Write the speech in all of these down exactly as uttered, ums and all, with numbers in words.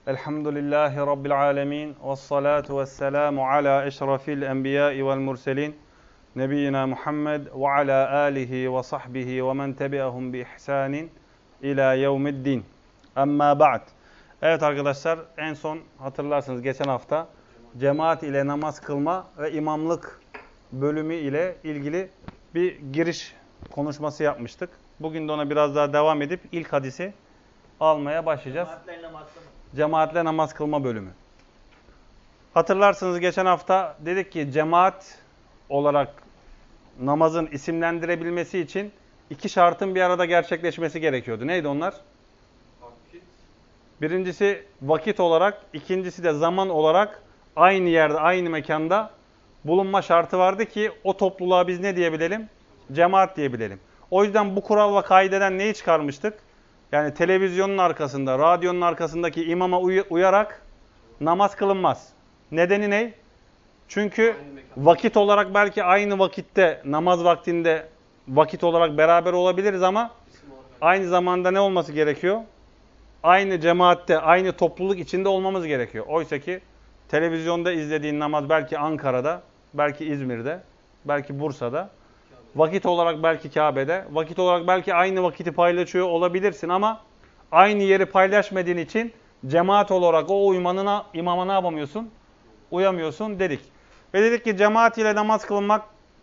Elhamdülillahi Rabbil alemin. Vessalatu vesselamu ala eşrafil enbiyai vel murselin. Nebiyyina Muhammed ve ala alihi ve sahbihi ve men tebi'ahum bi ihsanin ila yevmiddin. Amma ba'd. Evet arkadaşlar, en son hatırlarsınız geçen hafta cemaat ile namaz kılma ve imamlık bölümü ile ilgili bir giriş konuşması yapmıştık. Bugün de ona biraz daha devam edip ilk hadisi almaya başlayacağız. Cemaatle namaz kılma. Cemaatle namaz kılma bölümü. Hatırlarsınız geçen hafta dedik ki cemaat olarak namazın isimlendirebilmesi için iki şartın bir arada gerçekleşmesi gerekiyordu. Neydi onlar? Vakit. Birincisi vakit olarak, ikincisi de zaman olarak aynı yerde, aynı mekanda bulunma şartı vardı ki o topluluğa biz ne diyebilelim? Cemaat diyebilelim. O yüzden bu kural ve kaideden neyi çıkarmıştık? Yani televizyonun arkasında, radyonun arkasındaki imama uy uyarak namaz kılınmaz. Nedeni ne? Çünkü vakit olarak belki aynı vakitte, namaz vaktinde vakit olarak beraber olabiliriz ama aynı zamanda ne olması gerekiyor? Aynı cemaatte, aynı topluluk içinde olmamız gerekiyor. Oysa ki televizyonda izlediğin namaz belki Ankara'da, belki İzmir'de, belki Bursa'da, vakit olarak belki Kabe'de, vakit olarak belki aynı vakiti paylaşıyor olabilirsin ama aynı yeri paylaşmadığın için cemaat olarak o uymanına, imama ne yapamıyorsun? Uyamıyorsun dedik. Ve dedik ki cemaat ile namaz kılınmak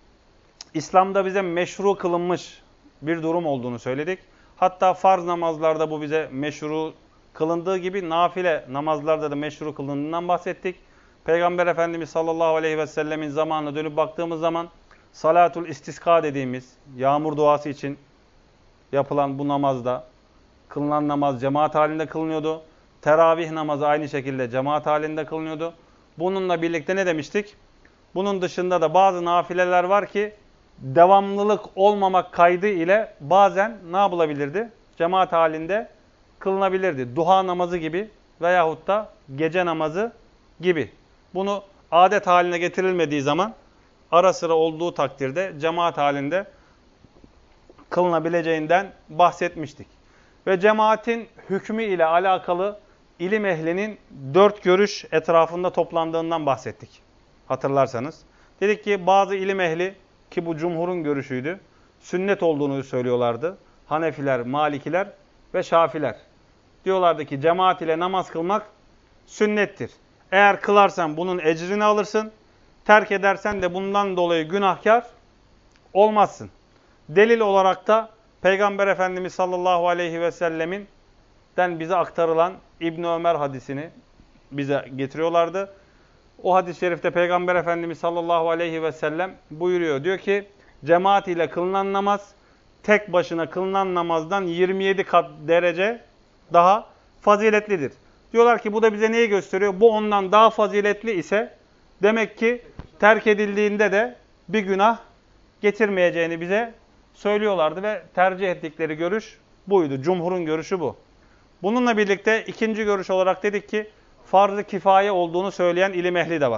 İslam'da bize meşru kılınmış bir durum olduğunu söyledik. Hatta farz namazlarda bu bize meşru kılındığı gibi nafile namazlarda da meşru kılındığından bahsettik. Peygamber Efendimiz sallallahu aleyhi ve sellemin zamanına dönüp baktığımız zaman salatul istiska dediğimiz yağmur duası için yapılan bu namazda kılınan namaz cemaat halinde kılınıyordu. Teravih namazı aynı şekilde cemaat halinde kılınıyordu. Bununla birlikte ne demiştik? Bunun dışında da bazı nafileler var ki devamlılık olmamak kaydı ile bazen ne yapılabilirdi? Cemaat halinde kılınabilirdi. Duha namazı gibi veyahut da gece namazı gibi. Bunu adet haline getirilmediği zaman ara sıra olduğu takdirde cemaat halinde kılınabileceğinden bahsetmiştik. Ve cemaatin hükmü ile alakalı ilim ehlinin dört görüş etrafında toplandığından bahsettik. Hatırlarsanız. Dedik ki bazı ilim ehli ki bu cumhurun görüşüydü. Sünnet olduğunu söylüyorlardı. Hanefiler, Malikiler ve Şafiler. Diyorlardı ki cemaat ile namaz kılmak sünnettir. Eğer kılarsan bunun ecrini alırsın. Terk edersen de bundan dolayı günahkar olmazsın. Delil olarak da Peygamber Efendimiz sallallahu aleyhi ve sellemin den bize aktarılan İbn Ömer hadisini bize getiriyorlardı. O hadis-i şerifte Peygamber Efendimiz sallallahu aleyhi ve sellem buyuruyor. Diyor ki cemaat ile kılınan namaz tek başına kılınan namazdan yirmi yedi kat derece daha faziletlidir. Diyorlar ki bu da bize neyi gösteriyor? Bu ondan daha faziletli ise demek ki terk edildiğinde de bir günah getirmeyeceğini bize söylüyorlardı ve tercih ettikleri görüş buydu. Cumhurun görüşü bu. Bununla birlikte ikinci görüş olarak dedik ki farz-ı kifaye olduğunu söyleyen ilim ehli de var.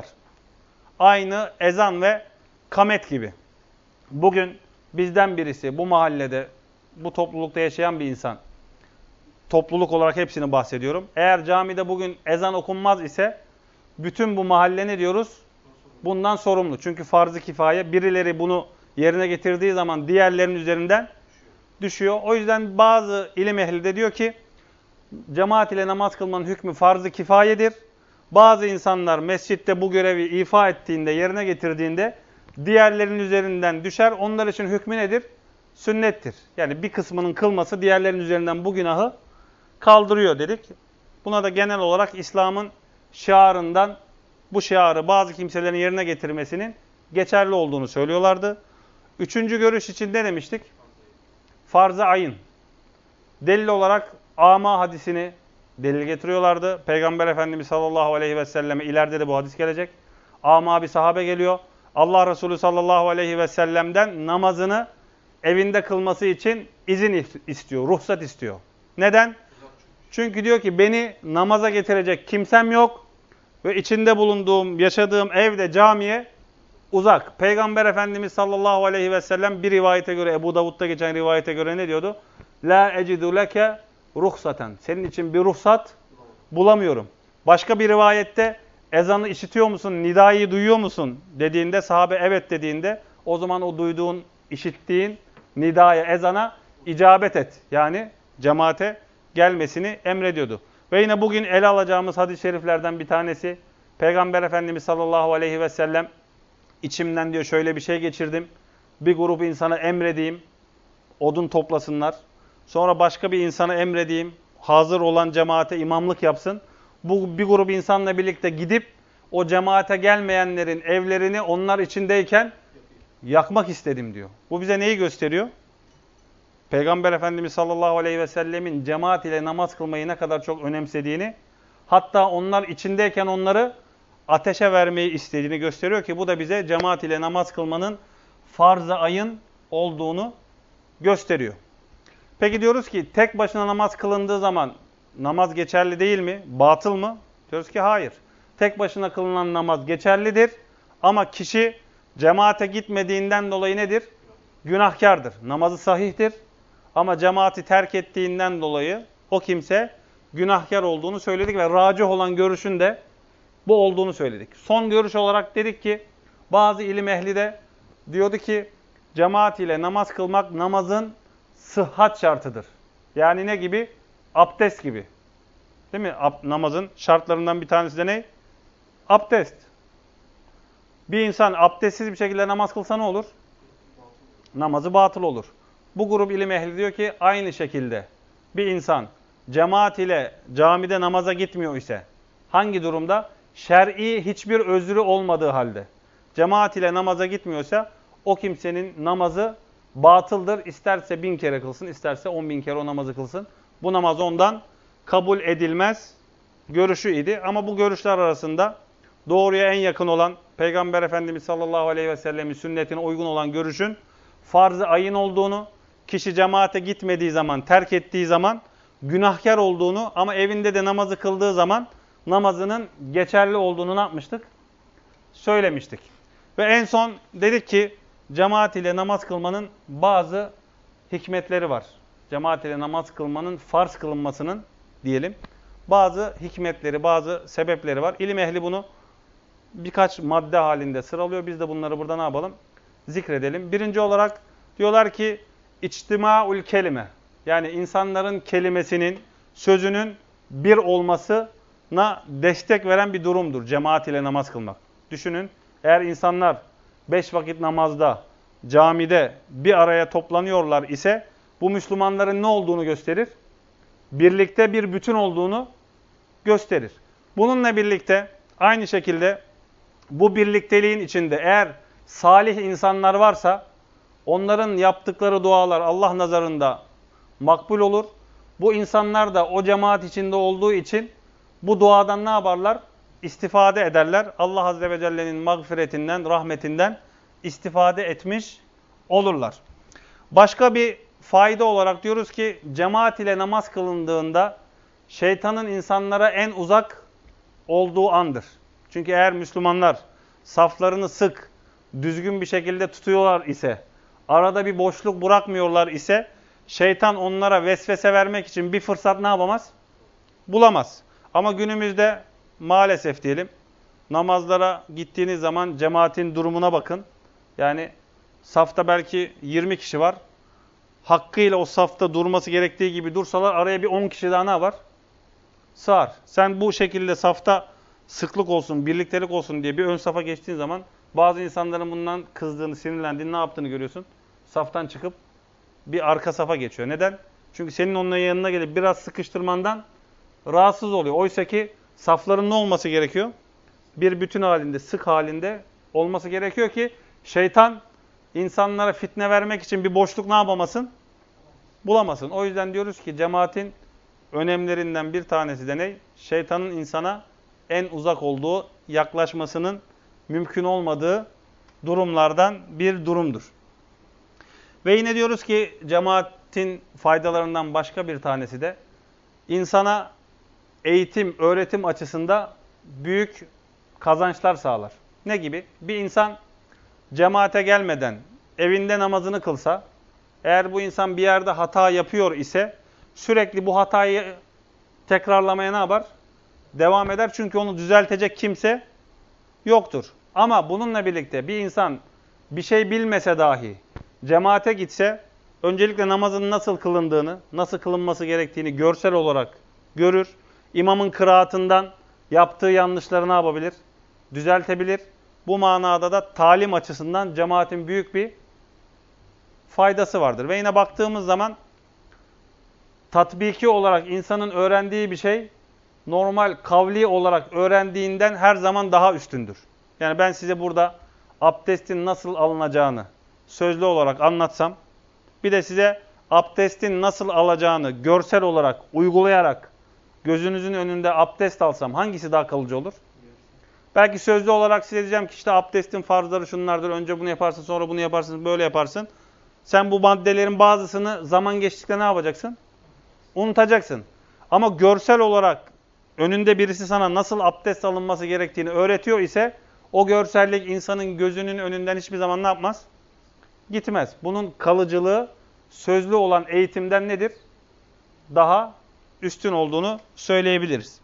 Aynı ezan ve kamet gibi. Bugün bizden birisi bu mahallede, bu toplulukta yaşayan bir insan, topluluk olarak hepsini bahsediyorum. Eğer camide bugün ezan okunmaz ise bütün bu mahalle ne diyoruz? Bundan sorumlu. Çünkü farz-ı kifaye birileri bunu yerine getirdiği zaman diğerlerinin üzerinden düşüyor. O yüzden bazı ilim ehli de diyor ki cemaat ile namaz kılmanın hükmü farz-ı kifayedir. Bazı insanlar mescitte bu görevi ifa ettiğinde, yerine getirdiğinde diğerlerinin üzerinden düşer. Onlar için hükmü nedir? Sünnettir. Yani bir kısmının kılması diğerlerinin üzerinden bu günahı kaldırıyor dedik. Buna da genel olarak İslam'ın şiarından bu şiarı bazı kimselerin yerine getirmesinin geçerli olduğunu söylüyorlardı. Üçüncü görüş için ne demiştik? Farz-ı ayın. Delil olarak ama hadisini delil getiriyorlardı. Peygamber Efendimiz sallallahu aleyhi ve selleme ileride de bu hadis gelecek. Ama bir sahabe geliyor. Allah Resulü sallallahu aleyhi ve sellem'den namazını evinde kılması için izin istiyor, ruhsat istiyor. Neden? Çünkü diyor ki beni namaza getirecek kimsem yok ve içinde bulunduğum, yaşadığım evde camiye uzak. Peygamber Efendimiz sallallahu aleyhi ve sellem bir rivayete göre, Ebu Davud'da geçen rivayete göre ne diyordu? La ecidu leke ruhsaten. Senin için bir ruhsat bulamıyorum. Başka bir rivayette ezanı işitiyor musun, nidayı duyuyor musun dediğinde sahabe evet dediğinde o zaman o duyduğun, işittiğin nidaya, ezana icabet et. Yani cemaate gelmesini emrediyordu. Ve yine bugün ele alacağımız hadis-i şeriflerden bir tanesi Peygamber Efendimiz sallallahu aleyhi ve sellem içimden diyor şöyle bir şey geçirdim. Bir grup insana emredeyim, odun toplasınlar. Sonra başka bir insana emredeyim, hazır olan cemaate imamlık yapsın. Bu bir grup insanla birlikte gidip o cemaate gelmeyenlerin evlerini onlar içindeyken yakmak istedim diyor. Bu bize neyi gösteriyor? Peygamber Efendimiz sallallahu aleyhi ve sellemin cemaat ile namaz kılmayı ne kadar çok önemsediğini, hatta onlar içindeyken onları ateşe vermeyi istediğini gösteriyor ki bu da bize cemaat ile namaz kılmanın farz-ı ayın olduğunu gösteriyor. Peki diyoruz ki tek başına namaz kılındığı zaman namaz geçerli değil mi? Batıl mı? Diyoruz ki hayır. Tek başına kılınan namaz geçerlidir ama kişi cemaate gitmediğinden dolayı nedir? Günahkardır. Namazı sahihtir ama cemaati terk ettiğinden dolayı o kimse günahkar olduğunu söyledik ve racih olan görüşün de bu olduğunu söyledik. Son görüş olarak dedik ki bazı ilim ehli de diyordu ki cemaat ile namaz kılmak namazın sıhhat şartıdır. Yani ne gibi? Abdest gibi. Değil mi? Ab namazın şartlarından bir tanesi de ne? Abdest. Bir insan abdestsiz bir şekilde namaz kılsa ne olur? Namazı batıl olur. Bu grup ilim ehli diyor ki aynı şekilde bir insan cemaat ile camide namaza gitmiyor ise hangi durumda? Şer'i hiçbir özrü olmadığı halde cemaat ile namaza gitmiyorsa o kimsenin namazı batıldır. İsterse bin kere kılsın, isterse on bin kere o namazı kılsın. Bu namaz ondan kabul edilmez görüşü idi. Ama bu görüşler arasında doğruya en yakın olan Peygamber Efendimiz sallallahu aleyhi ve sellemin sünnetine uygun olan görüşün farz-ı ayın olduğunu, kişi cemaate gitmediği zaman, terk ettiği zaman günahkar olduğunu ama evinde de namazı kıldığı zaman namazının geçerli olduğunu ne yapmıştık? Söylemiştik. Ve en son dedik ki cemaat ile namaz kılmanın bazı hikmetleri var. Cemaat ile namaz kılmanın farz kılınmasının diyelim bazı hikmetleri, bazı sebepleri var. İlim ehli bunu birkaç madde halinde sıralıyor. Biz de bunları burada ne yapalım? Zikredelim. Birinci olarak diyorlar ki içtimaul kelime. Yani insanların kelimesinin, sözünün bir olmasına destek veren bir durumdur cemaat ile namaz kılmak. Düşünün eğer insanlar beş vakit namazda, camide bir araya toplanıyorlar ise bu Müslümanların ne olduğunu gösterir? Birlikte bir bütün olduğunu gösterir. Bununla birlikte aynı şekilde bu birlikteliğin içinde eğer salih insanlar varsa onların yaptıkları dualar Allah nazarında makbul olur. Bu insanlar da o cemaat içinde olduğu için bu duadan ne yaparlar? İstifade ederler. Allah Azze ve Celle'nin mağfiretinden, rahmetinden istifade etmiş olurlar. Başka bir fayda olarak diyoruz ki cemaat ile namaz kılındığında şeytanın insanlara en uzak olduğu andır. Çünkü eğer Müslümanlar saflarını sık, düzgün bir şekilde tutuyorlar ise, arada bir boşluk bırakmıyorlar ise şeytan onlara vesvese vermek için bir fırsat ne yapamaz? Bulamaz. Ama günümüzde maalesef diyelim namazlara gittiğiniz zaman cemaatin durumuna bakın. Yani safta belki yirmi kişi var. Hakkıyla o safta durması gerektiği gibi dursalar araya bir on kişi daha ne var? Sığar. Sen bu şekilde safta sıklık olsun, birliktelik olsun diye bir ön safa geçtiğin zaman bazı insanların bundan kızdığını, sinirlendiğini, ne yaptığını görüyorsun. Saftan çıkıp bir arka safa geçiyor. Neden? Çünkü senin onların yanına gelip biraz sıkıştırmandan rahatsız oluyor. Oysa ki safların ne olması gerekiyor? Bir bütün halinde, sık halinde olması gerekiyor ki şeytan insanlara fitne vermek için bir boşluk ne yapamasın? Bulamasın. O yüzden diyoruz ki cemaatin önemlerinden bir tanesi de ne? Şeytanın insana en uzak olduğu, yaklaşmasının mümkün olmadığı durumlardan bir durumdur. Ve yine diyoruz ki cemaatin faydalarından başka bir tanesi de insana eğitim, öğretim açısında büyük kazançlar sağlar. Ne gibi? Bir insan cemaate gelmeden evinde namazını kılsa, eğer bu insan bir yerde hata yapıyor ise sürekli bu hatayı tekrarlamaya ne yapar? devam eder. Çünkü onu düzeltecek kimse yoktur. Ama bununla birlikte bir insan bir şey bilmese dahi cemaate gitse öncelikle namazın nasıl kılındığını, nasıl kılınması gerektiğini görsel olarak görür. İmamın kıraatından yaptığı yanlışları ne yapabilir? Düzeltebilir. Bu manada da talim açısından cemaatin büyük bir faydası vardır. Ve yine baktığımız zaman tatbiki olarak insanın öğrendiği bir şey normal kavli olarak öğrendiğinden her zaman daha üstündür. Yani ben size burada abdestin nasıl alınacağını sözlü olarak anlatsam, bir de size abdestin nasıl alacağını görsel olarak uygulayarak gözünüzün önünde abdest alsam hangisi daha kalıcı olur? Belki sözlü olarak size diyeceğim ki işte abdestin farzları şunlardır. Önce bunu yaparsın, sonra bunu yaparsın, böyle yaparsın. Sen bu maddelerin bazısını zaman geçtikçe ne yapacaksın? Unutacaksın. Ama görsel olarak önünde birisi sana nasıl abdest alınması gerektiğini öğretiyor ise o görsellik insanın gözünün önünden hiçbir zaman ne yapmaz? Gitmez. Bunun kalıcılığı sözlü olan eğitimden nedir? Daha üstün olduğunu söyleyebiliriz.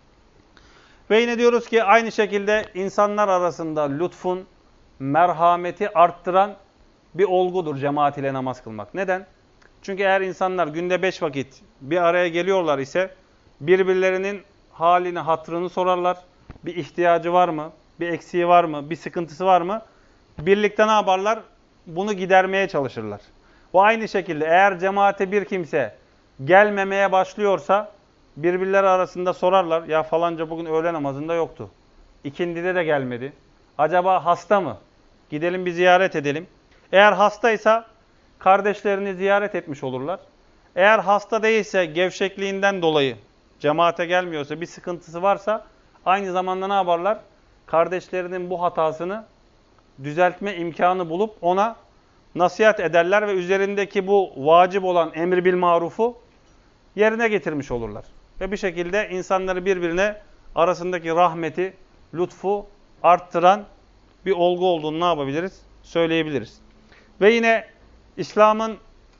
Ve yine diyoruz ki aynı şekilde insanlar arasında lütfun, merhameti arttıran bir olgudur cemaat ile namaz kılmak. Neden? Çünkü eğer insanlar günde beş vakit bir araya geliyorlar ise birbirlerinin halini, hatırını sorarlar. Bir ihtiyacı var mı? Bir eksiği var mı? Bir sıkıntısı var mı? Birlikte ne yaparlar? Bunu gidermeye çalışırlar. Bu aynı şekilde eğer cemaate bir kimse gelmemeye başlıyorsa birbirleri arasında sorarlar. Ya falanca bugün öğle namazında yoktu. İkindide de gelmedi. Acaba hasta mı? Gidelim bir ziyaret edelim. Eğer hastaysa kardeşlerini ziyaret etmiş olurlar. Eğer hasta değilse gevşekliğinden dolayı cemaate gelmiyorsa bir sıkıntısı varsa aynı zamanda ne yaparlar? Kardeşlerinin bu hatasını düzeltme imkanı bulup ona nasihat ederler ve üzerindeki bu vacip olan emri bil marufu yerine getirmiş olurlar. Ve bir şekilde insanları birbirine arasındaki rahmeti, lütfu arttıran bir olgu olduğunu ne yapabiliriz? Söyleyebiliriz. Ve yine İslam'ın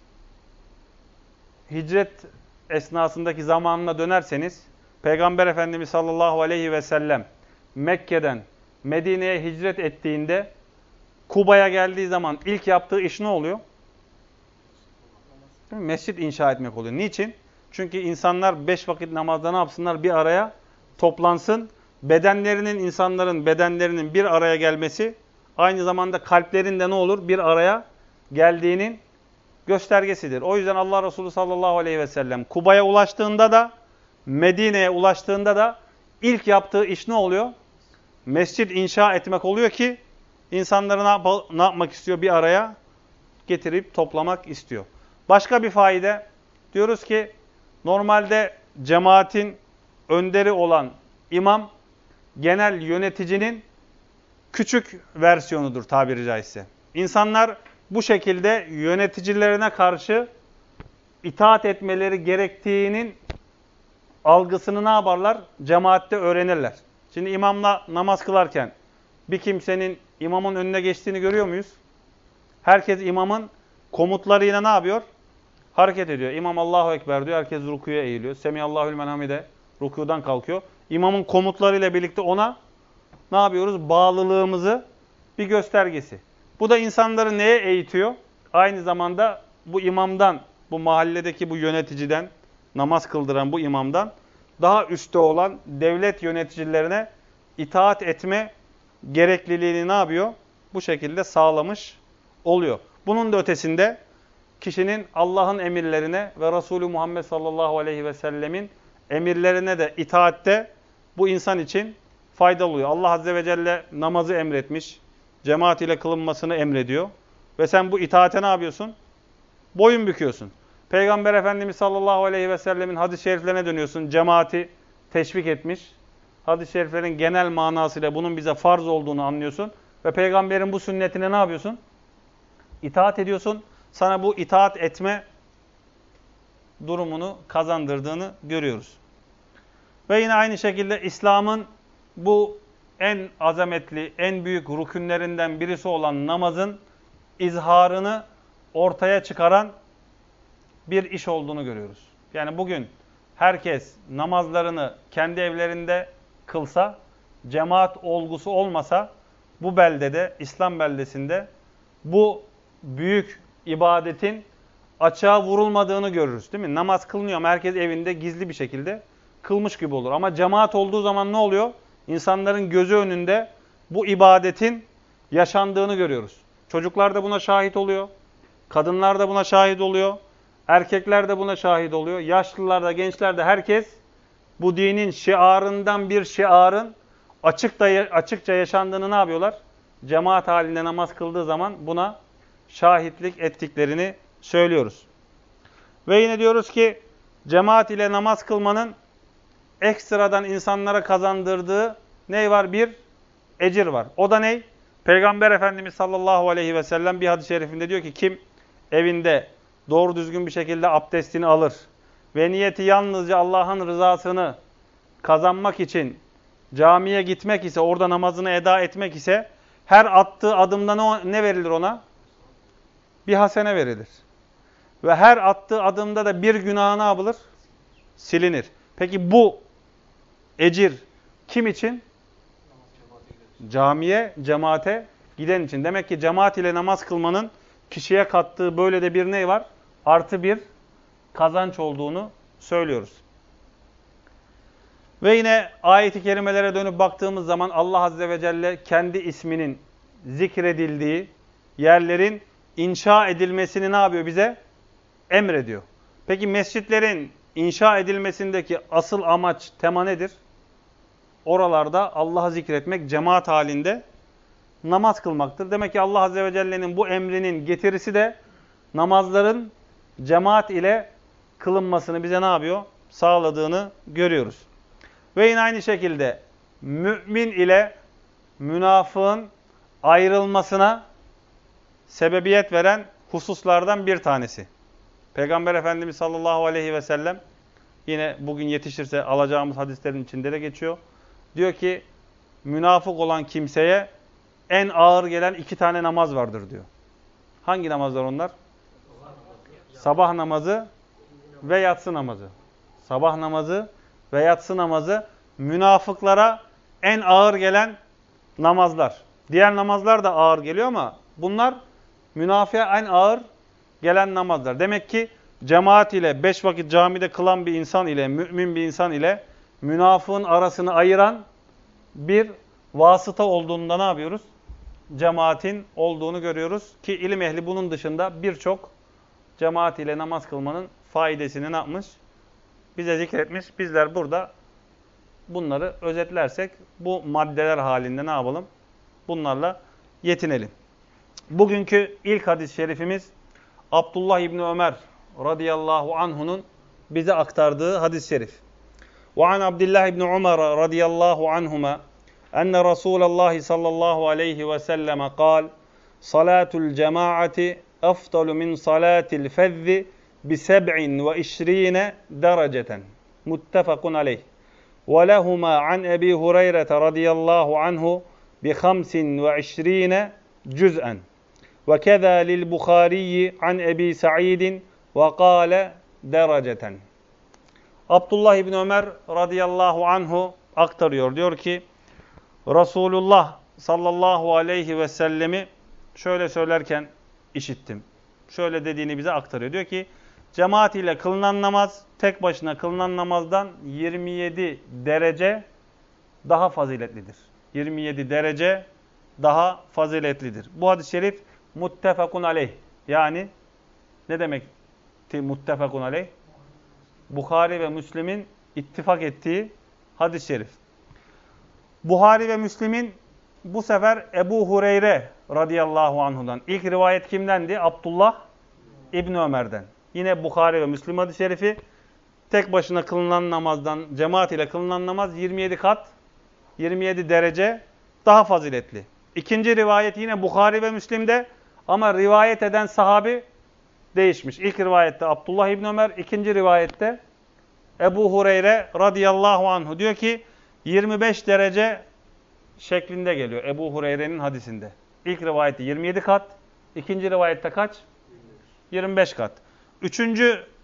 hicret esnasındaki zamanına dönerseniz Peygamber Efendimiz sallallahu aleyhi ve sellem Mekke'den Medine'ye hicret ettiğinde Kuba'ya geldiği zaman ilk yaptığı iş ne oluyor? Mescit inşa etmek oluyor. Niçin? Çünkü insanlar beş vakit namazda ne yapsınlar? Bir araya toplansın. Bedenlerinin, insanların bedenlerinin bir araya gelmesi aynı zamanda kalplerin de ne olur? Bir araya geldiğinin göstergesidir. O yüzden Allah Resulü sallallahu aleyhi ve sellem Kuba'ya ulaştığında da Medine'ye ulaştığında da ilk yaptığı iş ne oluyor? Mescit inşa etmek oluyor ki insanları ne, yap ne yapmak istiyor? Bir araya getirip toplamak istiyor. Başka bir faide diyoruz ki normalde cemaatin önderi olan imam genel yöneticinin küçük versiyonudur tabiri caizse. İnsanlar bu şekilde yöneticilerine karşı itaat etmeleri gerektiğinin algısını ne yaparlar? Cemaatte öğrenirler. Şimdi imamla namaz kılarken bir kimsenin imamın önüne geçtiğini görüyor muyuz? Herkes imamın komutlarıyla ne yapıyor? Hareket ediyor. İmam Allahu Ekber diyor. Herkes rukuya eğiliyor. Semihallahü limen hamide rukudan kalkıyor. İmamın komutlarıyla birlikte ona ne yapıyoruz? Bağlılığımızı bir göstergesi. Bu da insanları neye eğitiyor? Aynı zamanda bu imamdan, bu mahalledeki bu yöneticiden, namaz kıldıran bu imamdan daha üstte olan devlet yöneticilerine itaat etme gerekliliğini ne yapıyor? Bu şekilde sağlamış oluyor. Bunun da ötesinde kişinin Allah'ın emirlerine ve Resulü Muhammed sallallahu aleyhi ve sellemin emirlerine de itaatte bu insan için faydalı oluyor. Allah azze ve celle namazı emretmiş, cemaat ile kılınmasını emrediyor. Ve sen bu itaate ne yapıyorsun? Boyun büküyorsun. Peygamber Efendimiz sallallahu aleyhi ve sellemin hadis-i şeriflerine dönüyorsun. Cemaati teşvik etmiş. Hadis-i şeriflerin genel manasıyla bunun bize farz olduğunu anlıyorsun. Ve peygamberin bu sünnetine ne yapıyorsun? İtaat ediyorsun. Sana bu itaat etme durumunu kazandırdığını görüyoruz. Ve yine aynı şekilde İslam'ın bu en azametli, en büyük rükünlerinden birisi olan namazın izharını ortaya çıkaran bir iş olduğunu görüyoruz. Yani bugün herkes namazlarını kendi evlerinde kılsa, cemaat olgusu olmasa bu beldede, İslam beldesinde bu büyük ibadetin açığa vurulmadığını görürüz, değil mi? Namaz kılınıyor ama herkes evinde gizli bir şekilde kılmış gibi olur. Ama cemaat olduğu zaman ne oluyor? İnsanların gözü önünde bu ibadetin yaşandığını görüyoruz. Çocuklar da buna şahit oluyor. Kadınlar da buna şahit oluyor. Erkekler de buna şahit oluyor. Yaşlılar da, gençler de, herkes bu dinin şiarından bir şiarın açıkta, açıkça yaşandığını ne yapıyorlar? Cemaat halinde namaz kıldığı zaman buna şahitlik ettiklerini söylüyoruz. Ve yine diyoruz ki cemaat ile namaz kılmanın ekstradan insanlara kazandırdığı ne var? Bir ecir var. O da ne? Peygamber Efendimiz sallallahu aleyhi ve sellem bir hadis-i şerifinde diyor ki kim evinde doğru düzgün bir şekilde abdestini alır ve niyeti yalnızca Allah'ın rızasını kazanmak için camiye gitmek ise, orada namazını eda etmek ise her attığı adımda ne verilir ona? Bir hasene verilir. Ve her attığı adımda da bir günah ne yapılır? Silinir. Peki bu ecir kim için? Camiye, cemaate giden için. Demek ki cemaat ile namaz kılmanın kişiye kattığı böyle de bir ne var? Artı bir kazanç olduğunu söylüyoruz. Ve yine ayet-i kerimelere dönüp baktığımız zaman Allah Azze ve Celle kendi isminin zikredildiği yerlerin inşa edilmesini ne yapıyor bize? Emrediyor. Peki mescitlerin inşa edilmesindeki asıl amaç, tema nedir? Oralarda Allah'ı zikretmek, cemaat halinde namaz kılmaktır. Demek ki Allah Azze ve Celle'nin bu emrinin getirisi de namazların cemaat ile kılınmasını bize ne yapıyor? Sağladığını görüyoruz. Ve yine aynı şekilde mümin ile münafığın ayrılmasına sebebiyet veren hususlardan bir tanesi. Peygamber Efendimiz sallallahu aleyhi ve sellem yine bugün yetişirse alacağımız hadislerin içinde de geçiyor. Diyor ki münafık olan kimseye en ağır gelen iki tane namaz vardır diyor. Hangi namazlar onlar? Sabah namazı ve yatsı namazı. Sabah namazı ve yatsı namazı münafıklara en ağır gelen namazlar. Diğer namazlar da ağır geliyor ama bunlar münafığa en ağır gelen namazlar. Demek ki cemaat ile beş vakit camide kılan bir insan ile, mümin bir insan ile münafığın arasını ayıran bir vasıta olduğunda ne yapıyoruz? Cemaatin olduğunu görüyoruz ki ilim ehli bunun dışında birçok cemaat ile namaz kılmanın faidesini ne yapmış? Bize zikretmiş. Bizler burada bunları özetlersek bu maddeler halinde ne yapalım? Bunlarla yetinelim. Bugünkü ilk hadis-i şerifimiz Abdullah İbni Ömer radıyallahu anhu'nun bize aktardığı hadis-i şerif. وعن عبد الله بن عمر رضي الله عنهما أن رسول الله صلى الله عليه وسلم قال صلاة الجماعة أفضل من صلاة الفذ بسبع وعشرين درجة متفق عليه ولهما عن أبي هريرة رضي الله عنه بخمس وعشرين جزءا وكذا للبخاري عن أبي سعيد وقال درجة. Abdullah İbni Ömer radıyallahu anhu aktarıyor. Diyor ki Resulullah sallallahu aleyhi ve sellemi şöyle söylerken işittim. Şöyle dediğini bize aktarıyor. Diyor ki cemaat ile kılınan namaz tek başına kılınan namazdan yirmi yedi derece daha faziletlidir. yirmi yedi derece daha faziletlidir. Bu hadis-i şerif muttefakun aleyh. Yani ne demek muttefakun aleyh? Buhari ve Müslim'in ittifak ettiği hadis-i şerif. Buhari ve Müslim'in bu sefer Ebu Hureyre radıyallahu anhu'dan. İlk rivayet kimdendi? Abdullah İbni Ömer'den. Yine Buhari ve Müslim hadis-i şerifi tek başına kılınan namazdan, cemaat ile kılınan namaz yirmi yedi kat, yirmi yedi derece daha faziletli. İkinci rivayet yine Buhari ve Müslim'de ama rivayet eden sahabi değişmiş. İlk rivayette Abdullah İbni Ömer, ikinci rivayette Ebu Hureyre radıyallahu anhu. Diyor ki yirmi beş derece şeklinde geliyor Ebu Hureyre'nin hadisinde. İlk rivayette yirmi yedi kat, ikinci rivayette kaç? yirmi beş kat. Üçüncü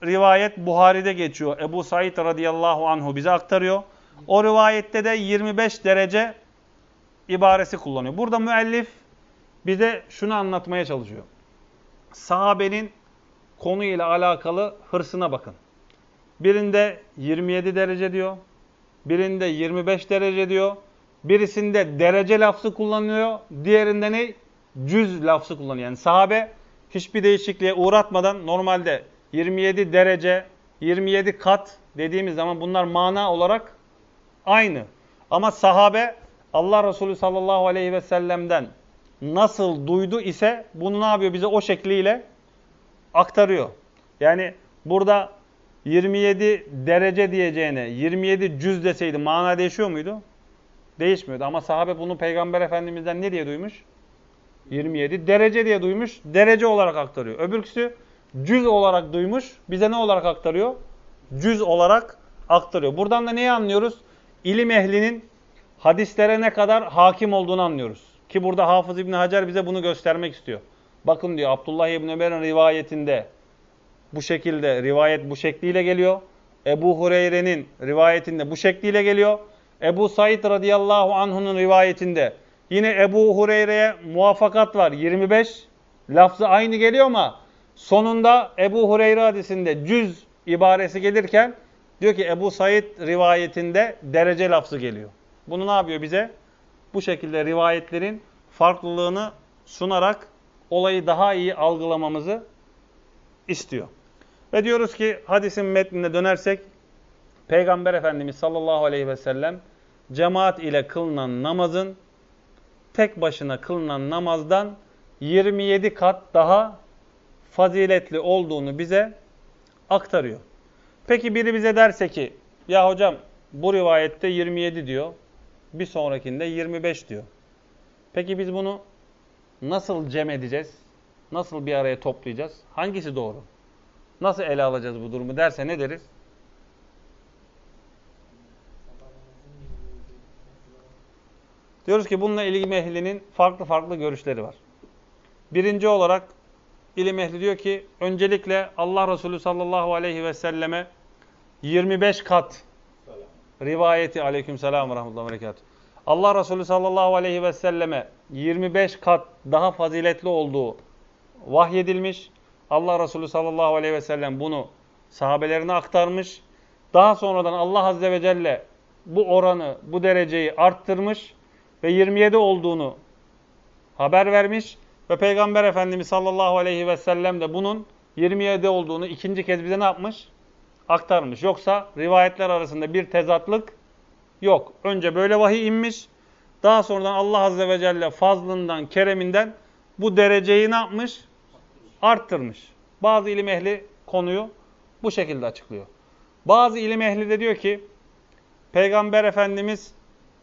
rivayet Buhari'de geçiyor. Ebu Said radıyallahu anhu bize aktarıyor. O rivayette de yirmi beş derece ibaresi kullanıyor. Burada müellif bize şunu anlatmaya çalışıyor. Sahabenin konuyla alakalı hırsına bakın. Birinde yirmi yedi derece diyor. Birinde yirmi beş derece diyor. Birisinde derece lafzı kullanılıyor. Diğerinde ne? Cüz lafzı kullanıyor. Yani sahabe hiçbir değişikliğe uğratmadan normalde yirmi yedi derece, yirmi yedi kat dediğimiz zaman bunlar mana olarak aynı. Ama sahabe Allah Resulü sallallahu aleyhi ve sellem'den nasıl duydu ise bunu ne yapıyor? Bize o şekliyle aktarıyor. Yani burada yirmi yedi derece diyeceğine yirmi yedi cüz deseydi mana değişiyor muydu? Değişmiyordu. Ama sahabe bunu Peygamber Efendimiz'den ne diye duymuş? yirmi yedi derece diye duymuş. Derece olarak aktarıyor. Öbürküsü cüz olarak duymuş. Bize ne olarak aktarıyor? Cüz olarak aktarıyor. Buradan da neyi anlıyoruz? İlim ehlinin hadislere ne kadar hakim olduğunu anlıyoruz. Ki burada Hafız İbni Hacer bize bunu göstermek istiyor. Bakın diyor Abdullah İbni Ömer'in rivayetinde bu şekilde, rivayet bu şekliyle geliyor. Ebu Hureyre'nin rivayetinde bu şekliyle geliyor. Ebu Said radıyallahu anh'unun rivayetinde yine Ebu Hureyre'ye muvaffakat var. yirmi beş lafzı aynı geliyor ama sonunda Ebu Hureyre hadisinde cüz ibaresi gelirken diyor ki Ebu Said rivayetinde derece lafzı geliyor. Bunu ne yapıyor bize? Bu şekilde rivayetlerin farklılığını sunarak olayı daha iyi algılamamızı istiyor. Ve diyoruz ki hadisin metnine dönersek Peygamber Efendimiz sallallahu aleyhi ve sellem cemaat ile kılınan namazın tek başına kılınan namazdan yirmi yedi kat daha faziletli olduğunu bize aktarıyor. Peki biri bize derse ki ya hocam bu rivayette yirmi yedi diyor, bir sonrakinde yirmi beş diyor. Peki biz bunu nasıl cem edeceğiz? Nasıl bir araya toplayacağız? Hangisi doğru? Nasıl ele alacağız bu durumu derse ne deriz? Diyoruz ki bununla ilim ehlinin farklı farklı görüşleri var. Birinci olarak ilim ehli diyor ki öncelikle Allah Resulü sallallahu aleyhi ve selleme yirmi beş kat rivayeti aleykümselam ve rahmetullahi ve berekatuhu. Allah Resulü sallallahu aleyhi ve selleme yirmi beş kat daha faziletli olduğu vahyedilmiş. Allah Resulü sallallahu aleyhi ve sellem bunu sahabelerine aktarmış. Daha sonradan Allah azze ve celle bu oranı, bu dereceyi arttırmış ve yirmi yedi olduğunu haber vermiş. Ve Peygamber Efendimiz sallallahu aleyhi ve sellem de bunun yirmi yedi olduğunu ikinci kez bize ne yapmış? Aktarmış. Yoksa rivayetler arasında bir tezatlık yok. Önce böyle vahiy inmiş. Daha sonradan Allah azze ve celle fazlından, kereminden bu dereceyi ne yapmış? Arttırmış. Bazı ilim ehli konuyu bu şekilde açıklıyor. Bazı ilim ehli de diyor ki Peygamber Efendimiz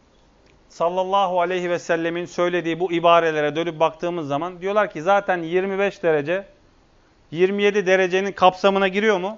sallallahu aleyhi ve sellemin söylediği bu ibarelere dönüp baktığımız zaman diyorlar ki zaten yirmi beş derece yirmi yedi derecenin kapsamına giriyor mu?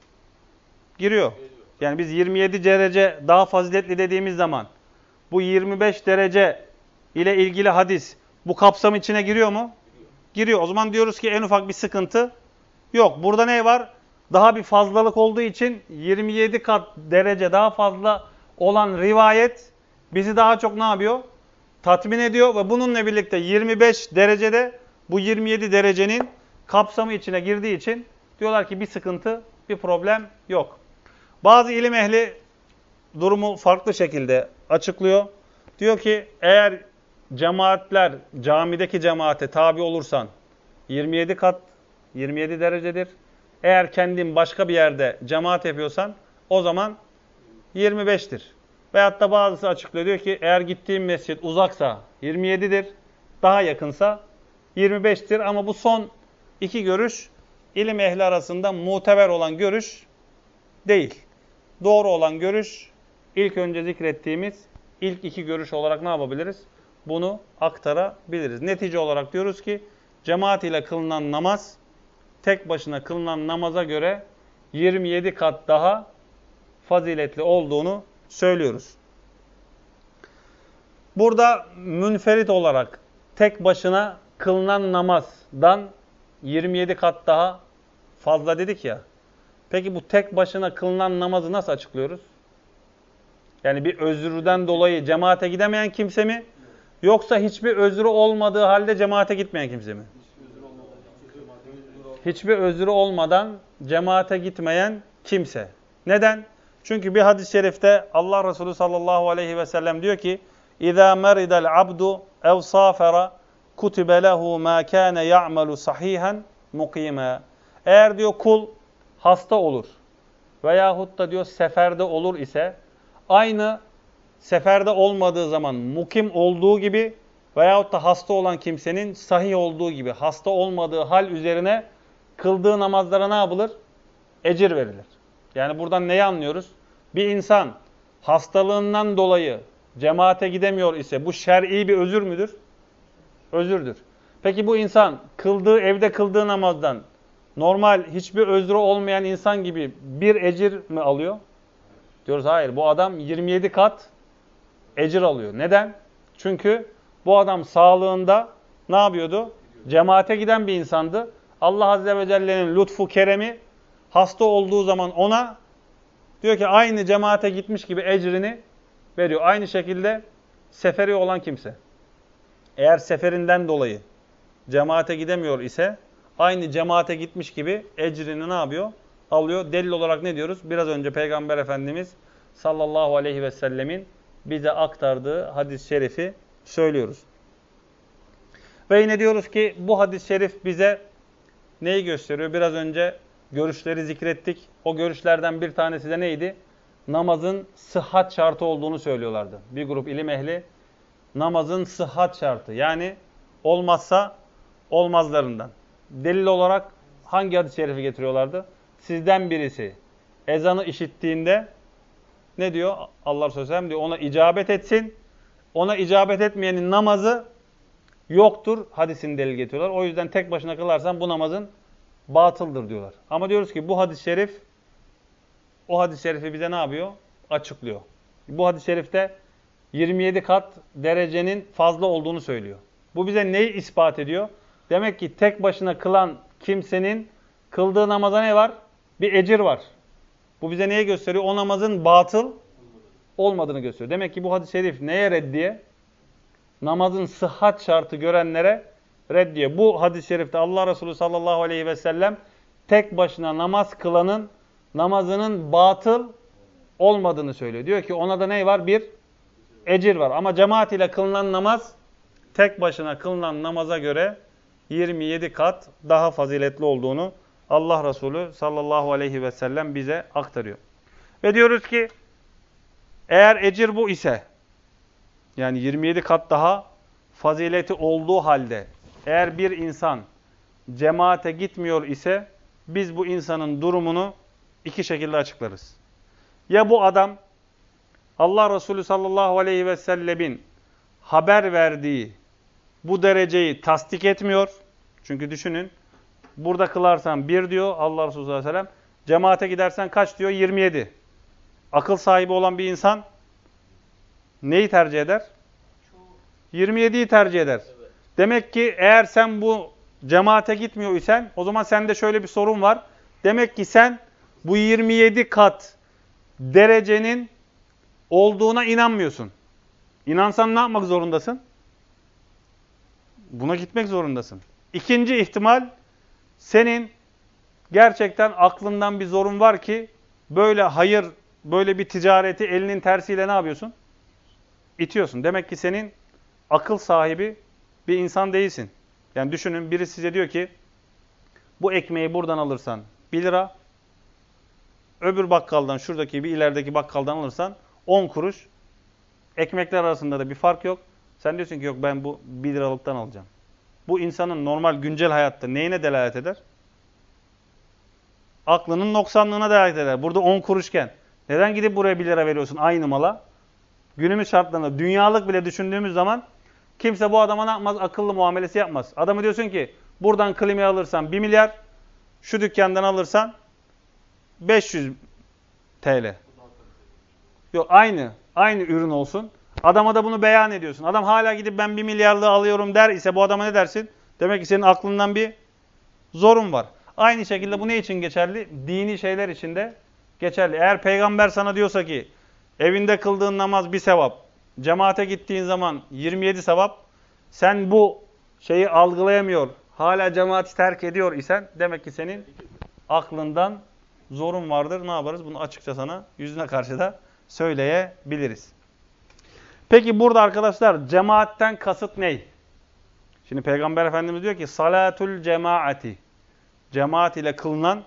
Giriyor. Yani biz yirmi yedi derece daha faziletli dediğimiz zaman bu yirmi beş derece ile ilgili hadis bu kapsam içine giriyor mu? Giriyor. O zaman diyoruz ki en ufak bir sıkıntı yok. Burada ne var? Daha bir fazlalık olduğu için yirmi yedi kat derece daha fazla olan rivayet bizi daha çok ne yapıyor? Tatmin ediyor ve bununla birlikte yirmi beş derecede bu yirmi yedi derecenin kapsamı içine girdiği için diyorlar ki bir sıkıntı, bir problem yok. Bazı ilim ehli durumu farklı şekilde açıklıyor. Diyor ki eğer cemaatler camideki cemaate tabi olursan yirmi yedi kat, yirmi yedi derecedir. Eğer kendin başka bir yerde cemaat yapıyorsan o zaman yirmi beştir. Veyahut da bazısı açıklıyor diyor ki eğer gittiğin mescit uzaksa yirmi yedidir, daha yakınsa yirmi beştir. Ama bu son iki görüş ilim ehli arasında muteber olan görüş değil. Doğru olan görüş ilk önce zikrettiğimiz ilk iki görüş olarak ne yapabiliriz? Bunu aktarabiliriz. Netice olarak diyoruz ki cemaat ile kılınan namaz tek başına kılınan namaza göre yirmi yedi kat daha faziletli olduğunu söylüyoruz. Burada münferit olarak tek başına kılınan namazdan yirmi yedi kat daha fazla dedik ya. Peki bu tek başına kılınan namazı nasıl açıklıyoruz? Yani bir özrüden dolayı cemaate gidemeyen kimse mi? Yoksa hiçbir özrü olmadığı halde cemaate gitmeyen kimse mi? Hiçbir özrü olmadan cemaate gitmeyen kimse. Neden? Çünkü bir hadis-i şerifte Allah Resulü sallallahu aleyhi ve sellem diyor ki اِذَا مَرِدَ الْعَبْدُ اَوْ صَافَرَ كُتِبَ لَهُ مَا كَانَ يَعْمَلُ صَحِيحًا مُقِيمًا. Eğer diyor kul hasta olur veyahut da diyor seferde olur ise aynı seferde olmadığı zaman mukim olduğu gibi veyahut da hasta olan kimsenin sahih olduğu gibi hasta olmadığı hal üzerine kıldığı namazlara ne yapılır? Ecir verilir. Yani buradan neyi anlıyoruz? Bir insan hastalığından dolayı cemaate gidemiyor ise bu şer'i bir özür müdür? Özürdür. Peki bu insan kıldığı, evde kıldığı namazdan normal hiçbir özrü olmayan insan gibi bir ecir mi alıyor? Diyoruz hayır. Bu adam yirmi yedi kat ecir alıyor. Neden? Çünkü bu adam sağlığında ne yapıyordu? Cemaate giden bir insandı. Allah Azze ve Celle'nin lütfu, keremi hasta olduğu zaman ona diyor ki aynı cemaate gitmiş gibi ecrini veriyor. Aynı şekilde seferi olan kimse. Eğer seferinden dolayı cemaate gidemiyor ise aynı cemaate gitmiş gibi ecrini ne yapıyor? Alıyor. Delil olarak ne diyoruz? Biraz önce Peygamber Efendimiz sallallahu aleyhi ve sellemin bize aktardığı hadis-i şerifi söylüyoruz. Ve yine diyoruz ki bu hadis-i şerif bize neyi gösteriyor? Biraz önce görüşleri zikrettik. O görüşlerden bir tanesi de neydi? Namazın sıhhat şartı olduğunu söylüyorlardı. Bir grup ilim ehli namazın sıhhat şartı. Yani olmazsa olmazlarından. Delil olarak hangi hadis-i şerifi getiriyorlardı? Sizden birisi ezanı işittiğinde ne diyor? Allah Resulü Sellem diyor ona icabet etsin. Ona icabet etmeyenin namazı yoktur. Hadisini delil getiriyorlar. O yüzden tek başına kılarsan bu namazın batıldır diyorlar. Ama diyoruz ki bu hadis-i şerif o hadis-i şerifi bize ne yapıyor? Açıklıyor. Bu hadis-i şerifte yirmi yedi kat derecenin fazla olduğunu söylüyor. Bu bize neyi ispat ediyor? Demek ki tek başına kılan kimsenin kıldığı namaza ne var? Bir ecir var. Bu bize neyi gösteriyor? O namazın batıl olmadığını gösteriyor. Demek ki bu hadis-i şerif neye reddiye? Namazın sıhhat şartı görenlere reddiye. Bu hadis-i şerifte Allah Resulü sallallahu aleyhi ve sellem tek başına namaz kılanın namazının batıl olmadığını söylüyor. Diyor ki ona da ne var? Bir ecir var. Ama cemaat ile kılınan namaz tek başına kılınan namaza göre yirmi yedi kat daha faziletli olduğunu Allah Resulü sallallahu aleyhi ve sellem bize aktarıyor. Ve diyoruz ki eğer ecir bu ise yani yirmi yedi kat daha fazileti olduğu halde eğer bir insan cemaate gitmiyor ise biz bu insanın durumunu iki şekilde açıklarız. Ya bu adam Allah Resulü sallallahu aleyhi ve sellemin haber verdiği bu dereceyi tasdik etmiyor. Çünkü düşünün burada kılarsan bir diyor Allah Resulü sallallahu aleyhi ve sellem. Cemaate gidersen kaç diyor? yirmi yedi. Akıl sahibi olan bir insan neyi tercih eder? yirmi yediyi tercih eder. Evet. Demek ki eğer sen bu cemaate gitmiyor isen o zaman sende şöyle bir sorun var. Demek ki sen bu yirmi yedi kat derecenin olduğuna inanmıyorsun. İnansan ne yapmak zorundasın? Buna gitmek zorundasın. İkinci ihtimal senin gerçekten aklından bir zorun var ki böyle hayır, böyle bir ticareti elinin tersiyle ne yapıyorsun? İtiyorsun. Demek ki senin akıl sahibi bir insan değilsin. Yani düşünün biri size diyor ki bu ekmeği buradan alırsan bir lira, öbür bakkaldan şuradaki bir ilerideki bakkaldan alırsan on kuruş. Ekmekler arasında da bir fark yok. Sen diyorsun ki yok ben bu bir liralıktan alacağım. Bu insanın normal güncel hayatta neyine delalet eder? Aklının noksanlığına delalet eder. Burada on kuruşken neden gidip buraya bir lira veriyorsun aynı mala? Günümüz şartlarında dünyalık bile düşündüğümüz zaman kimse bu adama ne yapmaz? Akıllı muamelesi yapmaz. Adamı diyorsun ki buradan klimayı alırsan bir milyar, şu dükkandan alırsan beş yüz TL. Yok aynı. Aynı ürün olsun. Adama da bunu beyan ediyorsun. Adam hala gidip ben bir milyarlığı alıyorum der ise bu adama ne dersin? Demek ki senin aklından bir zorun var. Aynı şekilde bu ne için geçerli? Dini şeyler için de geçerli. Eğer peygamber sana diyorsa ki evinde kıldığın namaz bir sevap, cemaate gittiğin zaman yirmi yedi sevap, sen bu şeyi algılayamıyor, hala cemaati terk ediyor isen demek ki senin aklından zorun vardır. Ne yaparız? Bunu açıkça sana yüzüne karşı da söyleyebiliriz. Peki burada arkadaşlar cemaatten kasıt ne? Şimdi Peygamber Efendimiz diyor ki salatul cemaati. Cemaat ile kılınan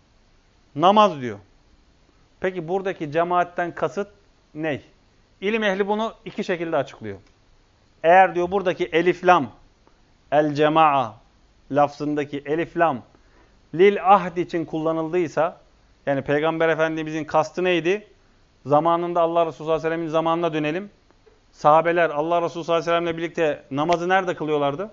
namaz diyor. Peki buradaki cemaatten kasıt ne? İlim ehli bunu iki şekilde açıklıyor. Eğer diyor buradaki elif lam, el cemaa lafzındaki elif lam lil ahd için kullanıldıysa, yani Peygamber Efendimizin kastı neydi? Zamanında Allah Resulü sallallahu aleyhi ve sellem'in zamanına dönelim. Sahabeler Allah Resulü sallallahu aleyhi ve sellem'le birlikte namazı nerede kılıyorlardı?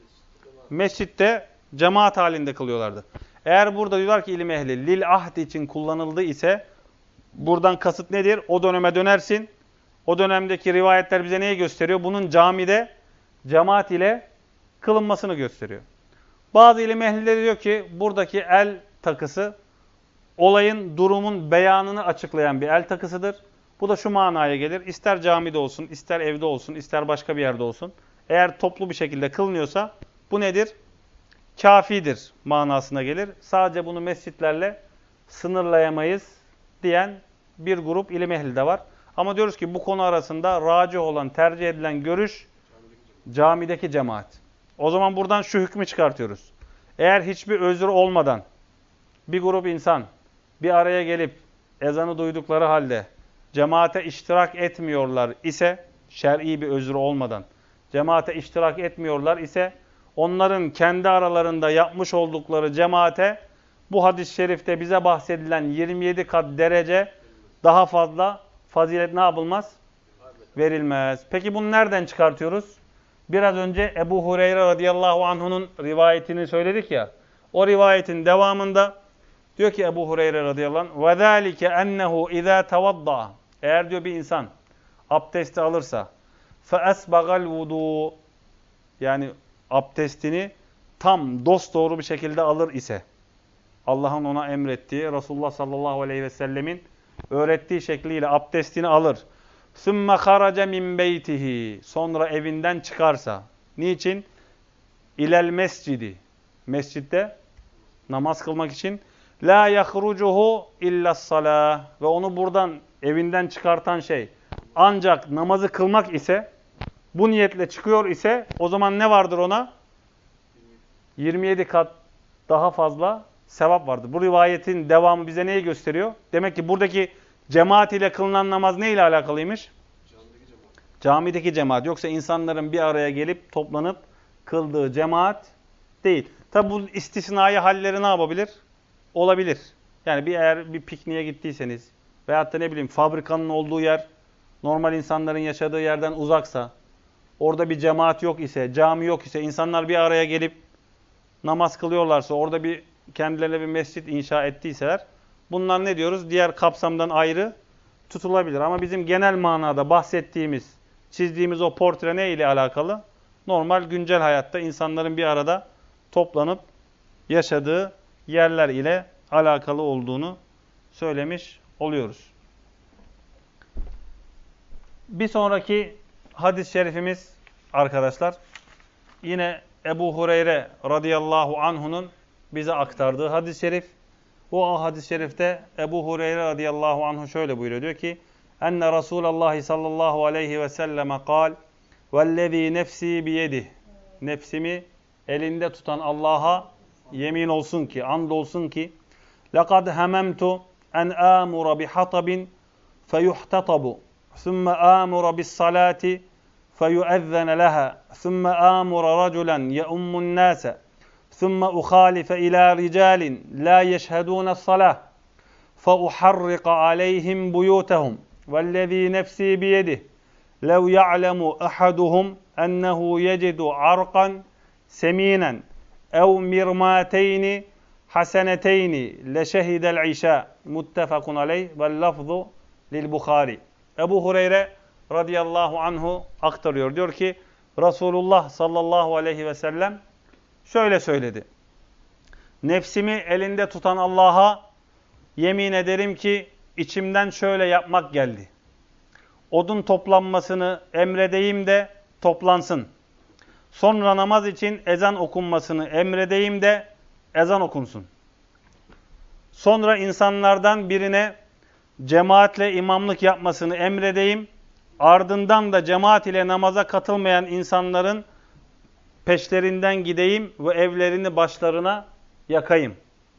Mescitte cemaat halinde kılıyorlardı. Eğer burada diyorlar ki ilim ehli lil ahd için kullanıldı ise buradan kasıt nedir? O döneme dönersin. O dönemdeki rivayetler bize neyi gösteriyor? Bunun camide cemaat ile kılınmasını gösteriyor. Bazı ilim ehlileri diyor ki buradaki el takısı olayın, durumun beyanını açıklayan bir el takısıdır. Bu da şu manaya gelir. İster camide olsun, ister evde olsun, ister başka bir yerde olsun. Eğer toplu bir şekilde kılınıyorsa bu nedir? Kafidir manasına gelir. Sadece bunu mescitlerle sınırlayamayız diyen bir grup ilim ehli de var. Ama diyoruz ki bu konu arasında racih olan, tercih edilen görüş camideki cemaat. O zaman buradan şu hükmü çıkartıyoruz. Eğer hiçbir özür olmadan bir grup insan bir araya gelip ezanı duydukları halde cemaate iştirak etmiyorlar ise, şer'i bir özür olmadan cemaate iştirak etmiyorlar ise, onların kendi aralarında yapmış oldukları cemaate bu hadis-i şerifte bize bahsedilen yirmi yedi kat derece daha fazla fazilet ne yapılmaz? Verilmez. Peki bunu nereden çıkartıyoruz? Biraz önce Ebu Hureyre radıyallahu anh'unun rivayetini söyledik ya. O rivayetin devamında diyor ki Ebu Hureyre radıyallahu anh وَذَٰلِكَ اَنَّهُ اِذَا تَوَضَّعَ Eğer diyor bir insan abdesti alırsa فَأَسْبَغَ الْوُضُوء Yani abdestini tam dosdoğru bir şekilde alır ise, Allah'ın ona emrettiği, Resulullah sallallahu aleyhi ve sellemin öğrettiği şekliyle abdestini alır. ثُمَّ خَرَجَ مِنْ بَيْتِهِ Sonra evinden çıkarsa. Niçin? İlel mescidi. Mescitte namaz kılmak için. لَا يَخْرُجُهُ اِلَّا الصَّلَاةِ Ve onu buradan, evinden çıkartan şey ancak namazı kılmak ise, bu niyetle çıkıyor ise o zaman ne vardır ona? yirmi yedi kat daha fazla sevap vardır. Bu rivayetin devamı bize neyi gösteriyor? Demek ki buradaki cemaat ile kılınan namaz ne ile alakalıymış? Camideki cemaat. Camideki cemaat. Yoksa insanların bir araya gelip toplanıp kıldığı cemaat değil. Tabi bu istisnai halleri ne yapabilir? Olabilir. Yani bir eğer bir pikniğe gittiyseniz veyahut da ne bileyim fabrikanın olduğu yer normal insanların yaşadığı yerden uzaksa, orada bir cemaat yok ise, cami yok ise, insanlar bir araya gelip namaz kılıyorlarsa, orada bir kendilerine bir mescit inşa ettiyseler, bunlar ne diyoruz? Diğer kapsamdan ayrı tutulabilir. Ama bizim genel manada bahsettiğimiz, çizdiğimiz o portre ne ile alakalı? Normal güncel hayatta insanların bir arada toplanıp yaşadığı yerler ile alakalı olduğunu söylemiş oluyoruz. Bir sonraki hadis-i şerifimiz arkadaşlar, yine Ebu Hureyre radıyallahu anhu'nun bize aktardığı hadis-i şerif. O hadis-i şerifte Ebu Hureyre radıyallahu anhu şöyle buyuruyor. Diyor ki, enne Resulallah sallallahu aleyhi ve selleme kal, vellezî nefsî biyedih. Nefsimi elinde tutan Allah'a yemin olsun ki, and olsun ki, lekad hememtu en âmura bihatabin feyuhtatabu, thumme âmura bissalâti فيؤذن لها ثم آمر رجلا يؤم الناس ثم أخالف إلى رجال لا يشهدون الصلاة فأحرق عليهم بيوتهم والذي نفسي بيده لو يعلم أحدهم أنه يجد عرقا سمينا أو مرماتين حسنتين لشهد العشاء متفق عليه واللفظ للبخاري. Ebu Hureyre radıyallahu anhu aktarıyor. Diyor ki Resulullah sallallahu aleyhi ve sellem şöyle söyledi. Nefsimi elinde tutan Allah'a yemin ederim ki içimden şöyle yapmak geldi. Odun toplanmasını emredeyim de toplansın. Sonra namaz için ezan okunmasını emredeyim de ezan okunsun. Sonra insanlardan birine cemaatle imamlık yapmasını emredeyim. Ardından da cemaat ile namaza katılmayan insanların peşlerinden gideyim ve evlerini başlarına yakayım.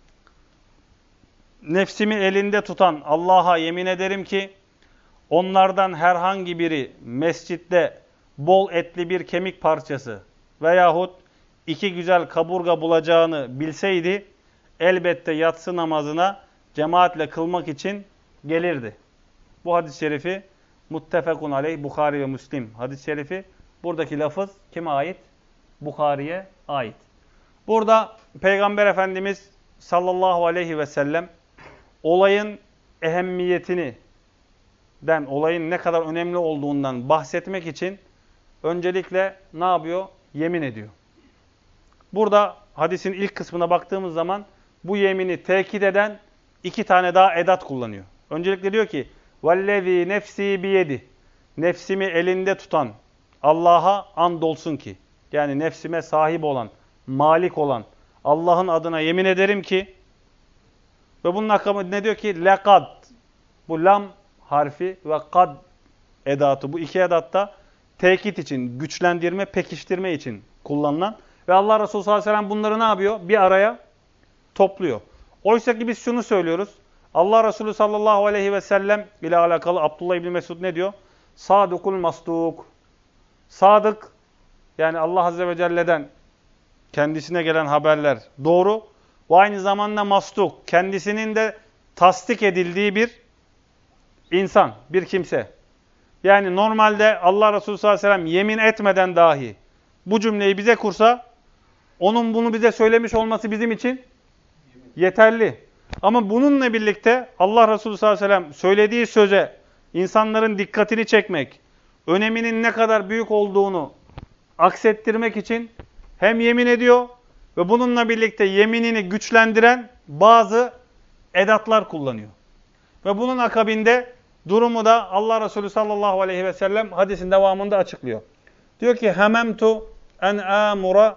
Nefsimi elinde tutan Allah'a yemin ederim ki onlardan herhangi biri mescitte bol etli bir kemik parçası veyahut iki güzel kaburga bulacağını bilseydi elbette yatsı namazına cemaatle kılmak için gelirdi. Bu hadis-i şerifi muttefekun aleyh Bukhari ve Müslim hadis-i şerifi. Buradaki lafız kime ait? Bukhari'ye ait. Burada Peygamber Efendimiz sallallahu aleyhi ve sellem olayın ehemmiyetini den, olayın ne kadar önemli olduğundan bahsetmek için öncelikle ne yapıyor? Yemin ediyor. Burada hadisin ilk kısmına baktığımız zaman bu yemini tekit eden iki tane daha edat kullanıyor. Öncelikle diyor ki وَالَّذ۪ي نَفْس۪ي بِيَدِهِ Nefsimi elinde tutan Allah'a andolsun ki, yani nefsime sahip olan, malik olan Allah'ın adına yemin ederim ki, ve bunun akabinde ne diyor ki? لَقَدْ Bu lam harfi ve kad edatı, bu iki edatta tekit için, güçlendirme, pekiştirme için kullanılan ve Allah Resulü sallallahu aleyhi ve sellem bunları ne yapıyor? Bir araya topluyor. Oysa ki biz şunu söylüyoruz. Allah Resulü sallallahu aleyhi ve sellem ile alakalı Abdullah İbni Mesud ne diyor? Sadukul masduk. Sadık, yani Allah Azze ve Celle'den kendisine gelen haberler doğru ve aynı zamanda masduk, kendisinin de tasdik edildiği bir insan, bir kimse. Yani normalde Allah Resulü sallallahu aleyhi ve sellem yemin etmeden dahi bu cümleyi bize kursa, onun bunu bize söylemiş olması bizim için yeterli. Ama bununla birlikte Allah Resulü sallallahu aleyhi ve sellem söylediği söze insanların dikkatini çekmek, öneminin ne kadar büyük olduğunu aksettirmek için hem yemin ediyor ve bununla birlikte yeminini güçlendiren bazı edatlar kullanıyor. Ve bunun akabinde durumu da Allah Resulü sallallahu aleyhi ve sellem hadisin devamında açıklıyor. Diyor ki hememtu en amura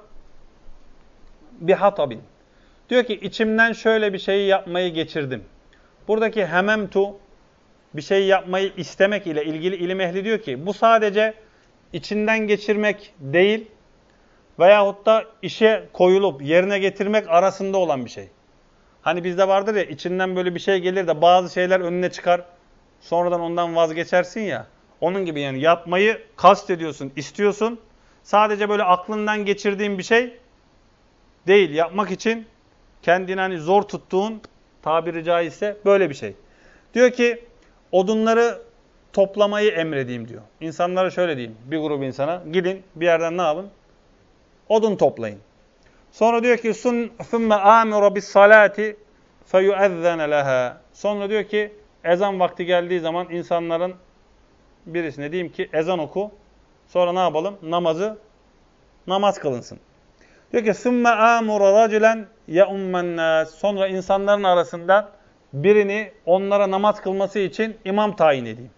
bihatabin. Diyor ki içimden şöyle bir şeyi yapmayı geçirdim. Buradaki hememtu, bir şey yapmayı istemek ile ilgili ilim ehli diyor ki bu sadece içinden geçirmek değil veyahut da işe koyulup yerine getirmek arasında olan bir şey. Hani bizde vardır ya, içinden böyle bir şey gelir de bazı şeyler önüne çıkar, sonradan ondan vazgeçersin ya. Onun gibi yani yapmayı kastediyorsun, istiyorsun. Sadece böyle aklından geçirdiğin bir şey değil. Yapmak için kendini hani zor tuttuğun, tabiri caizse böyle bir şey. Diyor ki odunları toplamayı emredeyim diyor. İnsanlara şöyle diyeyim, bir grup insana gidin bir yerden ne yapın? Odun toplayın. Sonra diyor ki sun thumme amira bis salati feyuezzene leha. Sonra diyor ki ezan vakti geldiği zaman insanların birisine diyeyim ki ezan oku. Sonra ne yapalım? Namazı namaz kılınsın. Diyor ki summe amura raculen yeummen nas. Sonra insanların arasından birini onlara namaz kılması için imam tayin edeyim.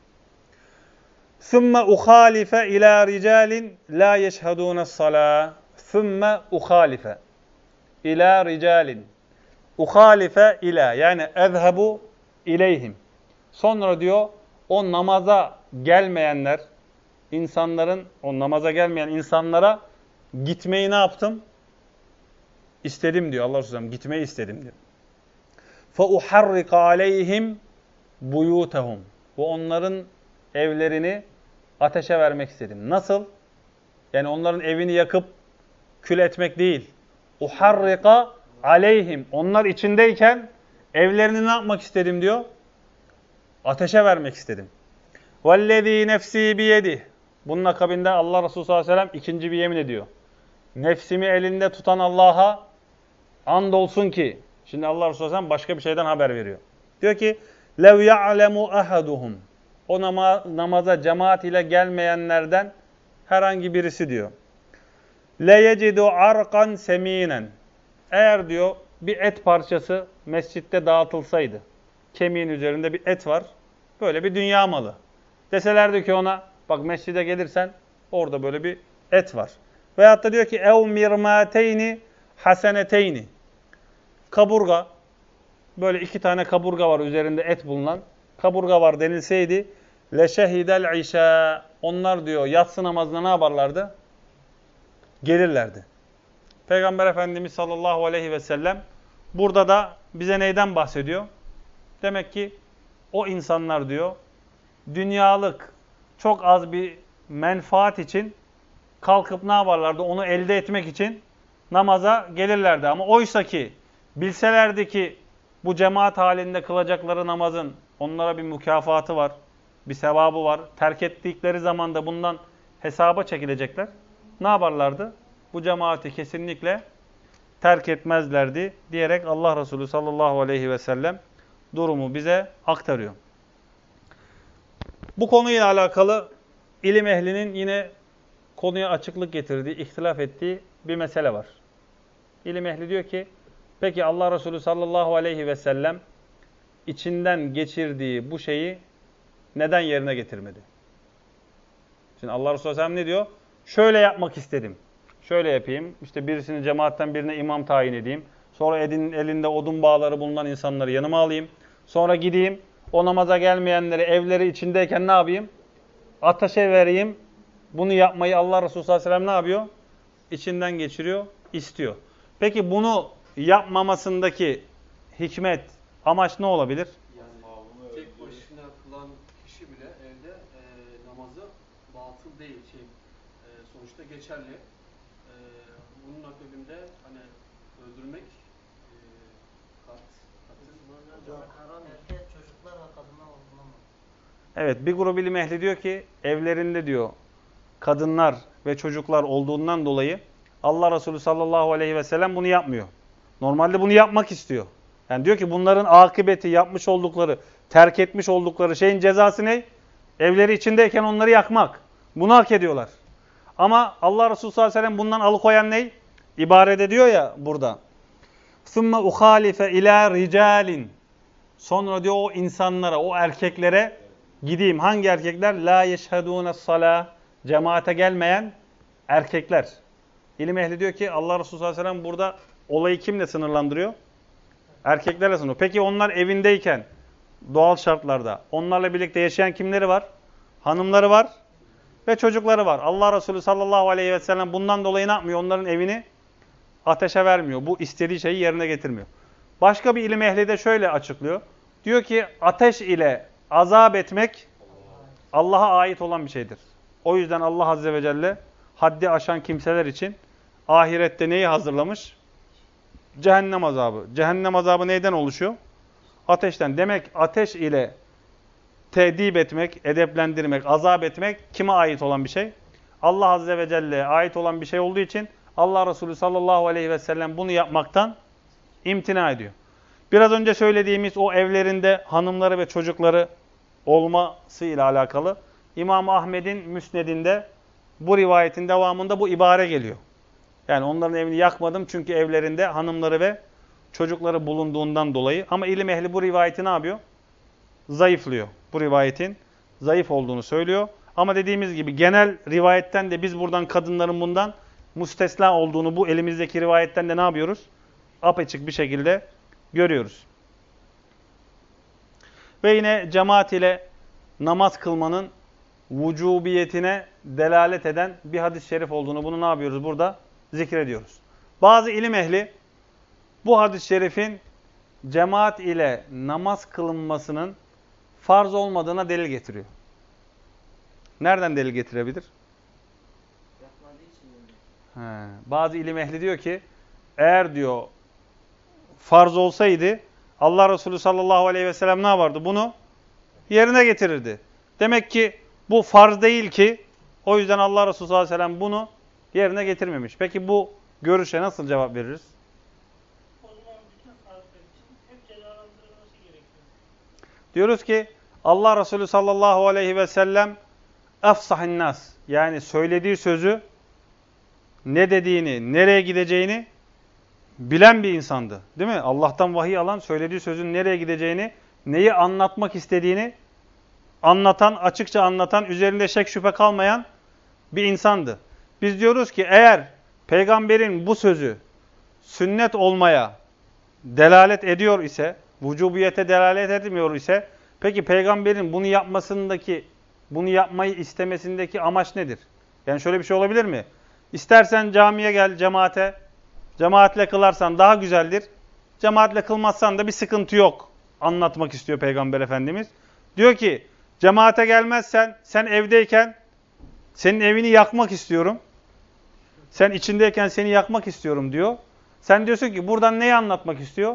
Summe uhalife ila ricalin la yeşhedûnes salâ. Summe uhalife ila ricalin. Uhalife ila, yani ezhebu ileyhim. Sonra diyor o namaza gelmeyenler, insanların, o namaza gelmeyen insanlara gitmeyi ne yaptım? İstedim diyor Allah Resulü. Gitmeyi istedim diyor. فَاُحَرِّقَ عَلَيْهِمْ بُيُوتَهُمْ. Bu onların evlerini ateşe vermek istedim. Nasıl? Yani onların evini yakıp kül etmek değil. Uharrika aleyhim. Onlar içindeyken evlerini ne yapmak istedim diyor? Ateşe vermek istedim. Vellezî nefsî biyedih. Bunun akabinde Allah Resulü sallallahu aleyhi ve sellem ikinci bir yemin ediyor. Nefsimi elinde tutan Allah'a andolsun ki. Şimdi Allah Resulü sallallahu aleyhi ve sellem başka bir şeyden haber veriyor. Diyor ki lev ya'lemu ahaduhum. O nama, namaza cemaat ile gelmeyenlerden herhangi birisi diyor. Le yecidu arkan seminen. Eğer diyor bir et parçası mescitte dağıtılsaydı, kemiğin üzerinde bir et var, böyle bir dünya malı. Deselerdi ki ona, bak mescide gelirsen orada böyle bir et var. Veyahut da diyor ki ev mirmateyni haseneteyni. Kaburga, böyle iki tane kaburga var üzerinde et bulunan. Kaburga var denilseydi leşehidel işa. Onlar diyor yatsı namazına ne yaparlardı? Gelirlerdi. Peygamber Efendimiz sallallahu aleyhi ve sellem burada da bize neyden bahsediyor? Demek ki o insanlar diyor dünyalık çok az bir menfaat için kalkıp ne yaparlardı? Onu elde etmek için namaza gelirlerdi. Ama oysa ki bilselerdi ki bu cemaat halinde kılacakları namazın onlara bir mükafatı var, bir sevabı var. Terk ettikleri zaman da bundan hesaba çekilecekler. Ne yaparlardı? Bu cemaati kesinlikle terk etmezlerdi diyerek Allah Resulü sallallahu aleyhi ve sellem durumu bize aktarıyor. Bu konuyla alakalı ilim ehlinin yine konuya açıklık getirdiği, ihtilaf ettiği bir mesele var. İlim ehli diyor ki, peki Allah Resulü sallallahu aleyhi ve sellem içinden geçirdiği bu şeyi neden yerine getirmedi? Şimdi Allah Resulü sallallahu aleyhi ve sellem ne diyor? Şöyle yapmak istedim. Şöyle yapayım. İşte birisini cemaatten birine imam tayin edeyim. Sonra elin, elinde odun bağları bulunan insanları yanıma alayım. Sonra gideyim. O namaza gelmeyenleri evleri içindeyken ne yapayım? Ateşe vereyim. Bunu yapmayı Allah Resulü sallallahu aleyhi ve sellem ne yapıyor? İçinden geçiriyor, istiyor. Peki bunu yapmamasındaki hikmet, amaç ne olabilir? Yani tek başına kılan kişi bile evde e, namazı batıl değil, şey e, sonuçta geçerli. E, bunun akabinde hani öldürmek e, kat, katı. Haram erkek çocuklar ve kadınlar olduğundan. Evet, bir grup ilim ehli diyor ki evlerinde diyor kadınlar ve çocuklar olduğundan dolayı Allah Resulü sallallahu aleyhi ve sellem bunu yapmıyor. Normalde bunu yapmak istiyor. Yani diyor ki bunların akıbeti yapmış oldukları, terk etmiş oldukları şeyin cezası ne? Evleri içindeyken onları yakmak. Bunu hak ediyorlar. Ama Allah Resulü sallallahu aleyhi ve sellem bundan alıkoyan ne? İbaret ediyor ya burada. ثُمَّ اُخَالِفَ اِلَى رِجَالٍ. Sonra diyor o insanlara, o erkeklere gideyim. Hangi erkekler? لَا يَشْهَدُونَ الصَّلَاةِ. Cemaate gelmeyen erkekler. İlim ehli diyor ki Allah Resulü sallallahu aleyhi ve sellem burada olayı kimle sınırlandırıyor? Erkeklerle sınırlıyor. Peki onlar evindeyken doğal şartlarda onlarla birlikte yaşayan kimleri var? Hanımları var ve çocukları var. Allah Resulü sallallahu aleyhi ve sellem bundan dolayı ne yapmıyor? Onların evini ateşe vermiyor. Bu istediği şeyi yerine getirmiyor. Başka bir ilim ehli de şöyle açıklıyor. Diyor ki ateş ile azap etmek Allah'a ait olan bir şeydir. O yüzden Allah Azze ve Celle haddi aşan kimseler için ahirette neyi hazırlamış? Cehennem azabı. Cehennem azabı neyden oluşuyor? Ateşten. Demek ateş ile tedip etmek, edeplendirmek, azap etmek kime ait olan bir şey? Allah Azze ve Celle'ye ait olan bir şey olduğu için Allah Resulü sallallahu aleyhi ve sellem bunu yapmaktan imtina ediyor. Biraz önce söylediğimiz o evlerinde hanımları ve çocukları olması ile alakalı İmam Ahmed'in müsnedinde bu rivayetin devamında bu ibare geliyor. Yani onların evini yakmadım çünkü evlerinde hanımları ve çocukları bulunduğundan dolayı. Ama ilim ehli bu rivayeti ne yapıyor? Zayıflıyor. Bu rivayetin zayıf olduğunu söylüyor. Ama dediğimiz gibi genel rivayetten de biz buradan kadınların bundan müstesna olduğunu bu elimizdeki rivayetten de ne yapıyoruz? Apaçık bir şekilde görüyoruz. Ve yine cemaat ile namaz kılmanın vücubiyetine delalet eden bir hadis-i şerif olduğunu bunu ne yapıyoruz burada? Zikrediyoruz. Bazı ilim ehli bu hadis-i şerifin cemaat ile namaz kılınmasının farz olmadığına delil getiriyor. Nereden delil getirebilir? Yapmadığı için mi? He. Bazı ilim ehli diyor ki eğer diyor farz olsaydı Allah Resulü sallallahu aleyhi ve sellem ne yapardı? Bunu yerine getirirdi. Demek ki bu farz değil ki o yüzden Allah Resulü sallallahu aleyhi ve sellem bunu yerine getirmemiş. Peki bu görüşe nasıl cevap veririz? O zaman bütün farzlar için hep cezalandırılması gerekiyor. Diyoruz ki Allah Resulü sallallahu aleyhi ve sellem efsahin nas, yani söylediği sözü ne dediğini, nereye gideceğini bilen bir insandı. Değil mi? Allah'tan vahiy alan, söylediği sözün nereye gideceğini, neyi anlatmak istediğini anlatan, açıkça anlatan, üzerinde şek şüphe kalmayan bir insandı. Biz diyoruz ki eğer peygamberin bu sözü sünnet olmaya delalet ediyor ise, vücubiyete delalet etmiyor ise, peki peygamberin bunu yapmasındaki, bunu yapmayı istemesindeki amaç nedir? Yani şöyle bir şey olabilir mi? İstersen camiye gel, cemaate, cemaatle kılarsan daha güzeldir. Cemaatle kılmazsan da bir sıkıntı yok. Anlatmak istiyor Peygamber Efendimiz. Diyor ki, cemaate gelmezsen, sen evdeyken senin evini yakmak istiyorum. Sen içindeyken seni yakmak istiyorum diyor. Sen diyorsun ki buradan neyi anlatmak istiyor?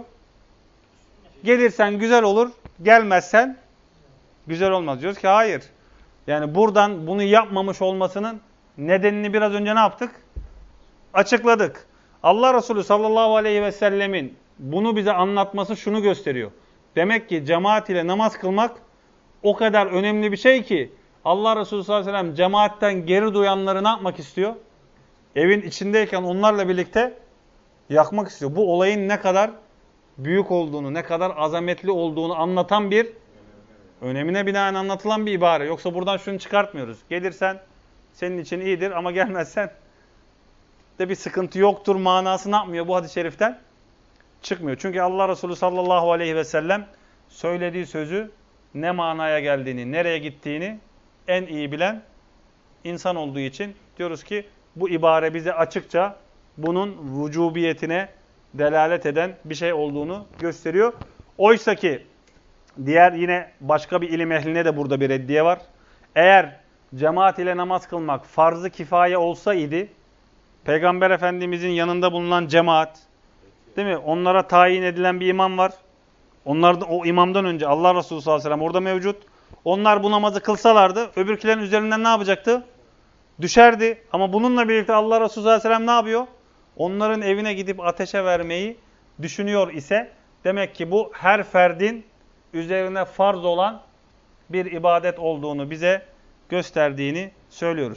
Gelirsen güzel olur, gelmezsen güzel olmaz. Diyoruz ki hayır. Yani buradan bunu yapmamış olmasının nedenini biraz önce ne yaptık? Açıkladık. Allah Resulü sallallahu aleyhi ve sellemin bunu bize anlatması şunu gösteriyor. Demek ki cemaat ile namaz kılmak o kadar önemli bir şey ki Allah Resulü sallallahu aleyhi ve sellem cemaatten geri duyanları ne yapmak istiyor? Evin içindeyken onlarla birlikte yakmak istiyor. Bu olayın ne kadar büyük olduğunu, ne kadar azametli olduğunu anlatan bir, önemine binaen anlatılan bir ibare. Yoksa buradan şunu çıkartmıyoruz. Gelirsen senin için iyidir ama gelmezsen de bir sıkıntı yoktur manası ne yapmıyor bu hadis-i şeriften? Çıkmıyor. Çünkü Allah Resulü sallallahu aleyhi ve sellem söylediği sözü ne manaya geldiğini, nereye gittiğini en iyi bilen insan olduğu için diyoruz ki bu ibare bize açıkça bunun vücubiyetine delalet eden bir şey olduğunu gösteriyor. Oysa ki diğer yine başka bir ilim ehline de burada bir reddiye var. Eğer cemaat ile namaz kılmak farz-ı kifaye olsaydı, Peygamber Efendimizin yanında bulunan cemaat, değil mi? Onlara tayin edilen bir imam var. Onlar da o imamdan önce Allah Resulü sallallahu aleyhi ve sellem orada mevcut. Onlar bu namazı kılsalardı, öbürkilerin üzerinden ne yapacaktı? Düşerdi. Ama bununla birlikte Allah Resulü sallallahu aleyhi ve sellem ne yapıyor? Onların evine gidip ateşe vermeyi düşünüyor ise, demek ki bu her ferdin üzerine farz olan bir ibadet olduğunu bize gösterdiğini söylüyoruz.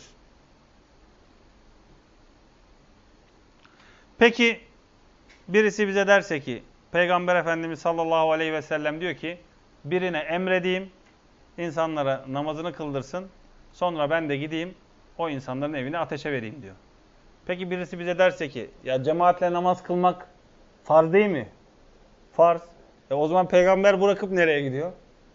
Peki birisi bize derse ki Peygamber Efendimiz sallallahu aleyhi ve sellem diyor ki birine emredeyim, insanlara namazını kıldırsın, sonra ben de gideyim o insanların evini ateşe vereyim diyor. Peki birisi bize derse ki ya cemaatle namaz kılmak farz değil mi? Farz. E o zaman peygamber bırakıp nereye gidiyor?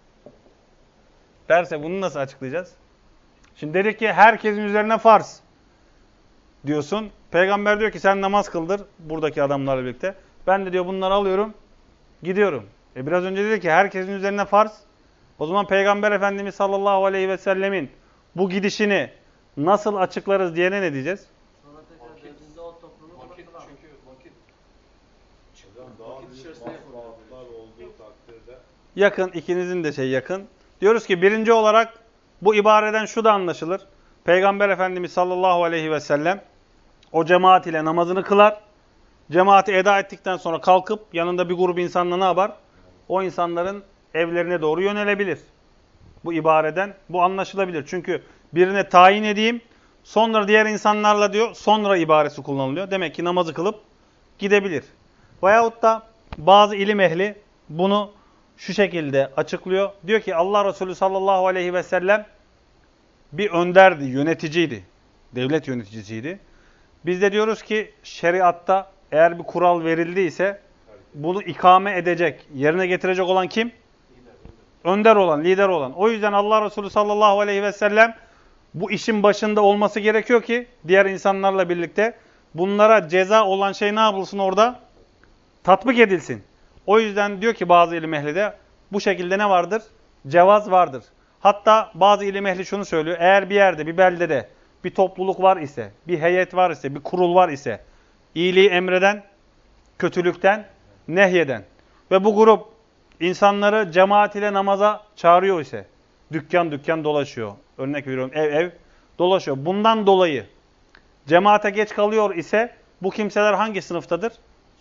Derse bunu nasıl açıklayacağız? Şimdi dedik ki herkesin üzerine farz diyorsun. Peygamber diyor ki sen namaz kıldır buradaki adamlarla birlikte. Ben de diyor bunları alıyorum, gidiyorum. E biraz önce dedi ki herkesin üzerine farz. O zaman Peygamber Efendimiz sallallahu aleyhi ve sellemin bu gidişini nasıl açıklarız diyene ne diyeceğiz? Sonra tekrar döndüğünde o toplumu Vakit bıraktılar. çünkü vakit Hocam daha vakit büyük içerisinde yapılıyor. masraflar olduğu takdirde Yakın, ikinizin de şey yakın. Diyoruz ki birinci olarak bu ibareden şu da anlaşılır. Peygamber Efendimiz sallallahu aleyhi ve sellem o cemaat ile namazını kılar. Cemaati eda ettikten sonra kalkıp yanında bir grup insanla ne yapar? O insanların evlerine doğru yönelebilir. Bu ibareden bu anlaşılabilir. Çünkü birine tayin edeyim, sonra diğer insanlarla diyor, sonra ibaresi kullanılıyor. Demek ki namazı kılıp gidebilir. Veyahut da bazı ilim ehli bunu şu şekilde açıklıyor. Diyor ki Allah Resulü sallallahu aleyhi ve sellem bir önderdi, yöneticiydi. Devlet yöneticisiydi. Biz de diyoruz ki şeriatta eğer bir kural verildiyse bunu ikame edecek, yerine getirecek olan kim? Önder olan, lider olan. O yüzden Allah Resulü sallallahu aleyhi ve sellem bu işin başında olması gerekiyor ki diğer insanlarla birlikte bunlara ceza olan şey ne yapılsın orada? Tatbik edilsin. O yüzden diyor ki bazı ilim ehli de bu şekilde ne vardır? Cevaz vardır. Hatta bazı ilim ehli şunu söylüyor. Eğer bir yerde, bir beldede bir topluluk var ise, bir heyet var ise, bir kurul var ise, iyiliği emreden, kötülükten nehyeden ve bu grup insanları cemaat ile namaza çağırıyor ise, dükkan dükkan dolaşıyor. Örnek veriyorum, ev ev dolaşıyor. Bundan dolayı cemaate geç kalıyor ise bu kimseler hangi sınıftadır?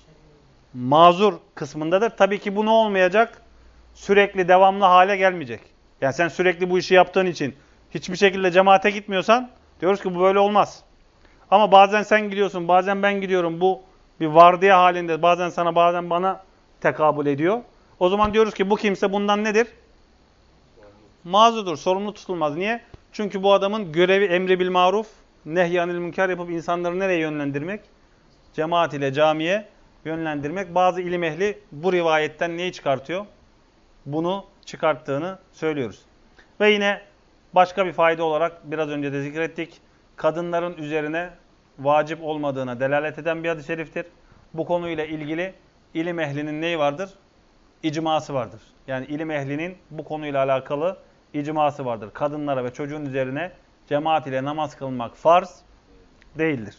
Mazur kısmındadır. Tabii ki bu ne olmayacak? Sürekli devamlı hale gelmeyecek. Yani sen sürekli bu işi yaptığın için hiçbir şekilde cemaate gitmiyorsan diyoruz ki bu böyle olmaz. Ama bazen sen gidiyorsun, bazen ben gidiyorum. Bu bir vardiya halinde bazen sana bazen bana tekabül ediyor. O zaman diyoruz ki bu kimse bundan nedir? Mazurdur, sorumlu tutulmaz. Niye? Çünkü bu adamın görevi emri bil maruf, nehyanil münker yapıp insanları nereye yönlendirmek? Cemaat ile camiye yönlendirmek. Bazı ilim ehli bu rivayetten neyi çıkartıyor? Bunu çıkarttığını söylüyoruz. Ve yine başka bir fayda olarak biraz önce de zikrettik. Kadınların üzerine vacip olmadığına delalet eden bir hadis-i şeriftir. Bu konuyla ilgili ilim ehlinin neyi vardır? İcması vardır. Yani ilim ehlinin bu konuyla alakalı icması vardır. Kadınlara ve çocuğun üzerine cemaat ile namaz kılmak farz değildir.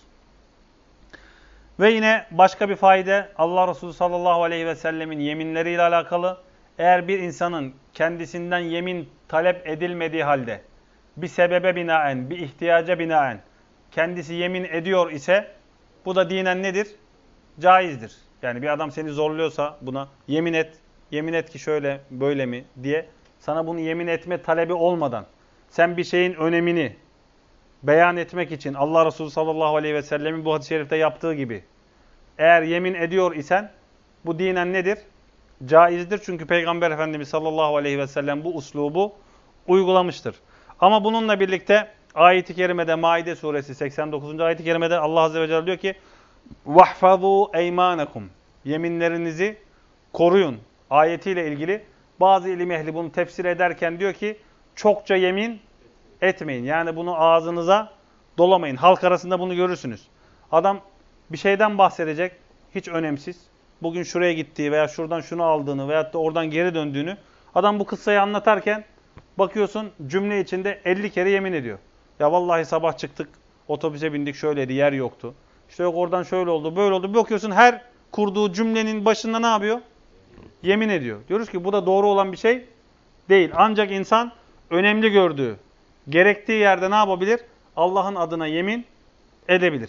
Ve yine başka bir fayda Allah Resulü sallallahu aleyhi ve sellemin yeminleriyle alakalı. Eğer bir insanın kendisinden yemin talep edilmediği halde bir sebebe binaen, bir ihtiyaca binaen kendisi yemin ediyor ise bu da dinen nedir? Caizdir. Yani bir adam seni zorluyorsa buna yemin et, yemin et ki şöyle böyle mi diye sana bunu yemin etme talebi olmadan sen bir şeyin önemini beyan etmek için Allah Resulü sallallahu aleyhi ve sellemin bu hadis-i şerifte yaptığı gibi eğer yemin ediyor isen bu dinen nedir? Caizdir. Çünkü Peygamber Efendimiz sallallahu aleyhi ve sellem bu uslubu uygulamıştır. Ama bununla birlikte ayet-i kerimede Maide suresi seksen dokuzuncu ayet-i kerimede Allah azze ve celle diyor ki وَحْفَظُوا اَيْمَانَكُمْ yeminlerinizi koruyun ayetiyle ilgili bazı ilim ehli bunu tefsir ederken diyor ki çokça yemin etmeyin. Yani bunu ağzınıza dolamayın. Halk arasında bunu görürsünüz. Adam bir şeyden bahsedecek, hiç önemsiz. Bugün şuraya gittiği veya şuradan şunu aldığını veyahut da oradan geri döndüğünü adam bu kıssayı anlatarken bakıyorsun cümle içinde elli kere yemin ediyor. Ya vallahi sabah çıktık, otobüse bindik şöyleydi, yer yoktu. İşte yok oradan şöyle oldu, böyle oldu. Bir bakıyorsun her kurduğu cümlenin başında ne yapıyor? Yemin ediyor. Diyoruz ki bu da doğru olan bir şey değil. Ancak insan önemli gördüğü, gerektiği yerde ne yapabilir? Allah'ın adına yemin edebilir.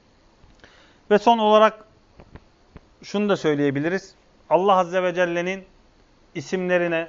Ve son olarak şunu da söyleyebiliriz. Allah Azze ve Celle'nin isimlerine,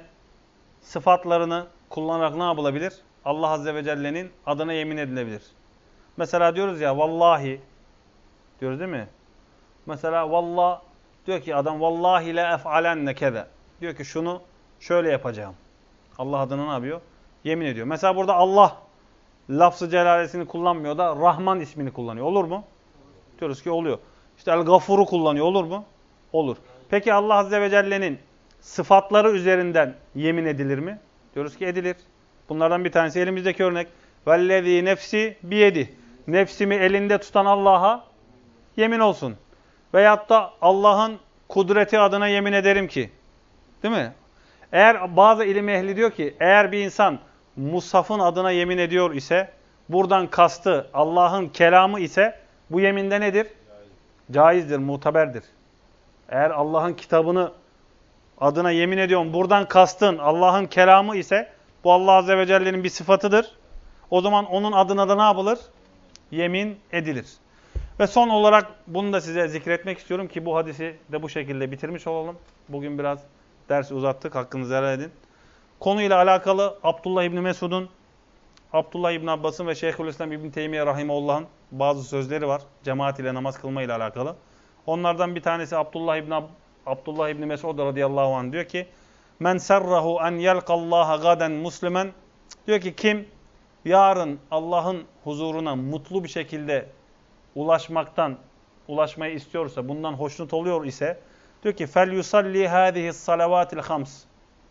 sıfatlarını kullanarak ne yapılabilir? Allah Azze ve Celle'nin adına yemin edilebilir. Mesela diyoruz ya vallahi diyoruz değil mi? Mesela vallah diyor ki adam vallahi la ef'alenne keze. Diyor ki şunu şöyle yapacağım. Allah adına ne yapıyor? Yemin ediyor. Mesela burada Allah lafz-ı celalesini kullanmıyor da Rahman ismini kullanıyor. Olur mu? Diyoruz ki oluyor. İşte El-Gafur'u kullanıyor. Olur mu? Olur. Peki Allah Azze ve Celle'nin sıfatları üzerinden yemin edilir mi? Diyoruz ki edilir. Bunlardan bir tanesi elimizdeki örnek. Vellezî nefsi biyedi. Nefsimi elinde tutan Allah'a yemin olsun. Veyahut da Allah'ın kudreti adına yemin ederim ki. Değil mi? Eğer bazı ilim ehli diyor ki eğer bir insan Mushaf'ın adına yemin ediyor ise buradan kastı Allah'ın kelamı ise bu yeminde nedir? Caizdir, muteberdir. Eğer Allah'ın kitabını adına yemin ediyorum buradan kastın Allah'ın kelamı ise bu Allah Azze ve Celle'nin bir sıfatıdır. O zaman onun adına da ne yapılır? Yemin edilir. Ve son olarak bunu da size zikretmek istiyorum ki bu hadisi de bu şekilde bitirmiş olalım. Bugün biraz dersi uzattık. Hakkınızı helal edin. Konuyla alakalı Abdullah İbni Mesud'un, Abdullah İbni Abbas'ın ve Şeyhülislam İbni Teymiye Rahimahullah'ın bazı sözleri var. Cemaat ile namaz kılma ile alakalı. Onlardan bir tanesi Abdullah İbni, Ab Abdullah İbni Mesud radıyallahu anh diyor ki Men serrahu en yelkallaha gaden muslimen diyor ki kim yarın Allah'ın huzuruna mutlu bir şekilde ulaşmaktan, ulaşmayı istiyorsa, bundan hoşnut oluyor ise diyor ki fel yusalli hadihi salavatil hams.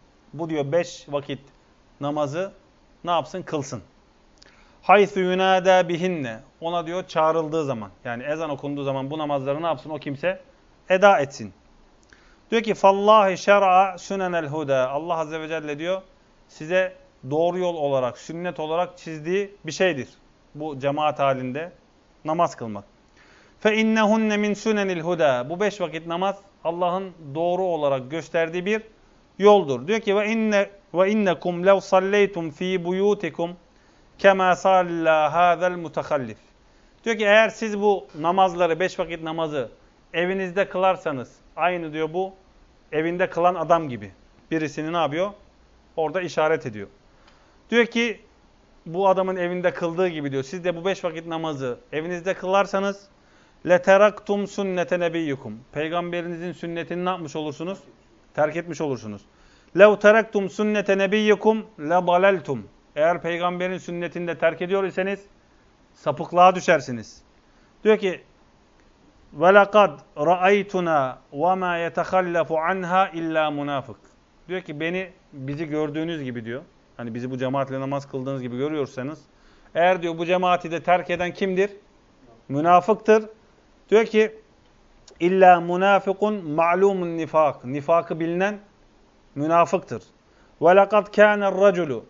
Bu diyor beş vakit namazı ne yapsın? Kılsın. Haythu yunada bihinne. Ona diyor çağrıldığı zaman, yani ezan okunduğu zaman bu namazları ne yapsın o kimse? Eda etsin. Diyor ki fallahi şer'a sünenel huda. Allah Azze ve Celle diyor size doğru yol olarak, sünnet olarak çizdiği bir şeydir. Bu cemaat halinde namaz kılmak. Fe innehunne min sunenil huda. Bu beş vakit namaz Allah'ın doğru olarak gösterdiği bir yoldur. Diyor ki ve inne ve innekum lev salleytum fi buyutikum kema salla hadal mutakallif. Diyor ki eğer siz bu namazları, beş vakit namazı evinizde kılarsanız aynı diyor bu evinde kılan adam gibi. Birisini ne yapıyor? Orada işaret ediyor. Diyor ki bu adamın evinde kıldığı gibi diyor. Siz de bu beş vakit namazı evinizde kılarsanız leteraktum sünnete nebiyyukum. Peygamberinizin sünnetini ne yapmış olursunuz? Terk etmiş olursunuz. Lev teraktum sünnete nebiyyukum lebaleltum. Eğer peygamberin sünnetini de terk ediyor iseniz sapıklığa düşersiniz. Diyor ki وَلَقَدْ رَأَيْتُنَا وَمَا يَتَخَلَّفُ عَنْهَا اِلَّا münafık. Diyor ki beni, bizi gördüğünüz gibi diyor. Hani bizi bu cemaatle namaz kıldığınız gibi görüyorsanız. Eğer diyor bu cemaati de terk eden kimdir? Münafıktır. Diyor ki illa münafıkun ma'lumun nifak. Nifakı bilinen münafıktır. Ve lekad kâne'r raculu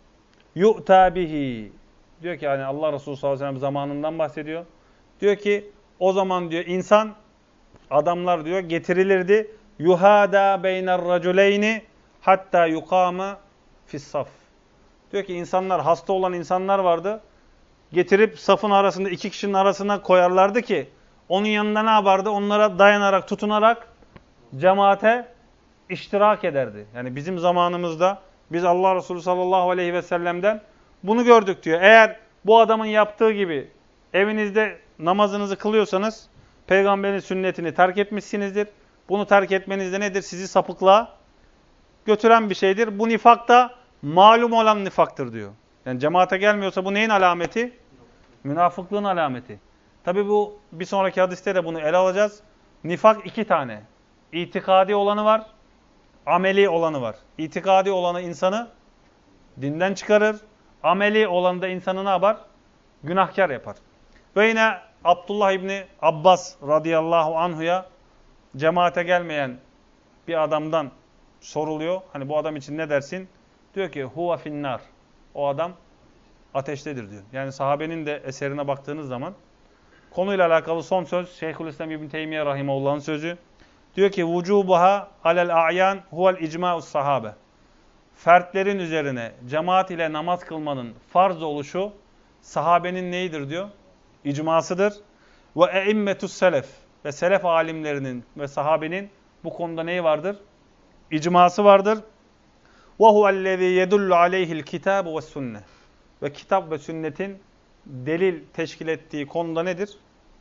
yu'tâ bihi. Diyor ki hani Allah Resulü sallallahu aleyhi ve sellem zamanından bahsediyor. Diyor ki o zaman diyor insan, adamlar diyor getirilirdi. Yuhada beyner raculeyni hatta yukâme fissaf. Diyor ki insanlar, hasta olan insanlar vardı. Getirip safın arasında, iki kişinin arasına koyarlardı ki onun yanında ne yapardı? Onlara dayanarak, tutunarak cemaate iştirak ederdi. Yani bizim zamanımızda biz Allah Resulü sallallahu aleyhi ve sellem'den bunu gördük diyor. Eğer bu adamın yaptığı gibi evinizde namazınızı kılıyorsanız peygamberin sünnetini terk etmişsinizdir. Bunu terk etmeniz de nedir? Sizi sapıklığa götüren bir şeydir. Bu nifak da malum olan nifaktır diyor. Yani cemaate gelmiyorsa bu neyin alameti? Münafıklığın alameti. Tabi bu bir sonraki hadiste de bunu ele alacağız. Nifak iki tane. İtikadi olanı var, ameli olanı var. İtikadi olanı insanı dinden çıkarır. Ameli olanı da insanı ne yapar? Günahkar yapar. Ve yine Abdullah İbni Abbas radıyallahu anhuya cemaate gelmeyen bir adamdan soruluyor. Hani bu adam için ne dersin? Diyor ki huve finnar. O adam ateştedir diyor. Yani sahabenin de eserine baktığınız zaman konuyla alakalı son söz Şeyhülislam İbn Teymiye rahimehullah'ın sözü. Diyor ki vücubuha alel a'yan huvel icma'us sahabe. Fertlerin üzerine cemaat ile namaz kılmanın farz oluşu sahabenin neyidir diyor? İcmasıdır. Ve eimmetus selef. Ve selef alimlerinin ve sahabenin bu konuda neyi vardır? İcması vardır. Ve huvellezî yedullu aleyhil kitâbu ve sünne. Ve kitap ve sünnetin delil teşkil ettiği konuda nedir?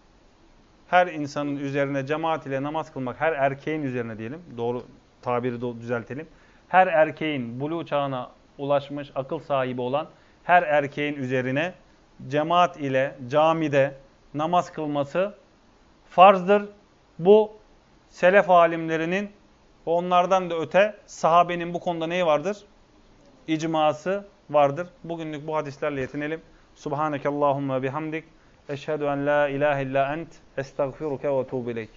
Her insanın üzerine cemaat ile namaz kılmak, her erkeğin üzerine diyelim, doğru tabiri düzeltelim. Her erkeğin buluğ çağına ulaşmış, akıl sahibi olan her erkeğin üzerine cemaat ile camide namaz kılması farzdır. Bu selef alimlerinin ve onlardan da öte sahabenin bu konuda neyi vardır? İcması vardır. Bugünlük bu hadislerle yetinelim. Subhaneke Allahumma bihamdik. Eşhedü en la ilahe illa ent. Estağfiruke ve etûbü ileyk.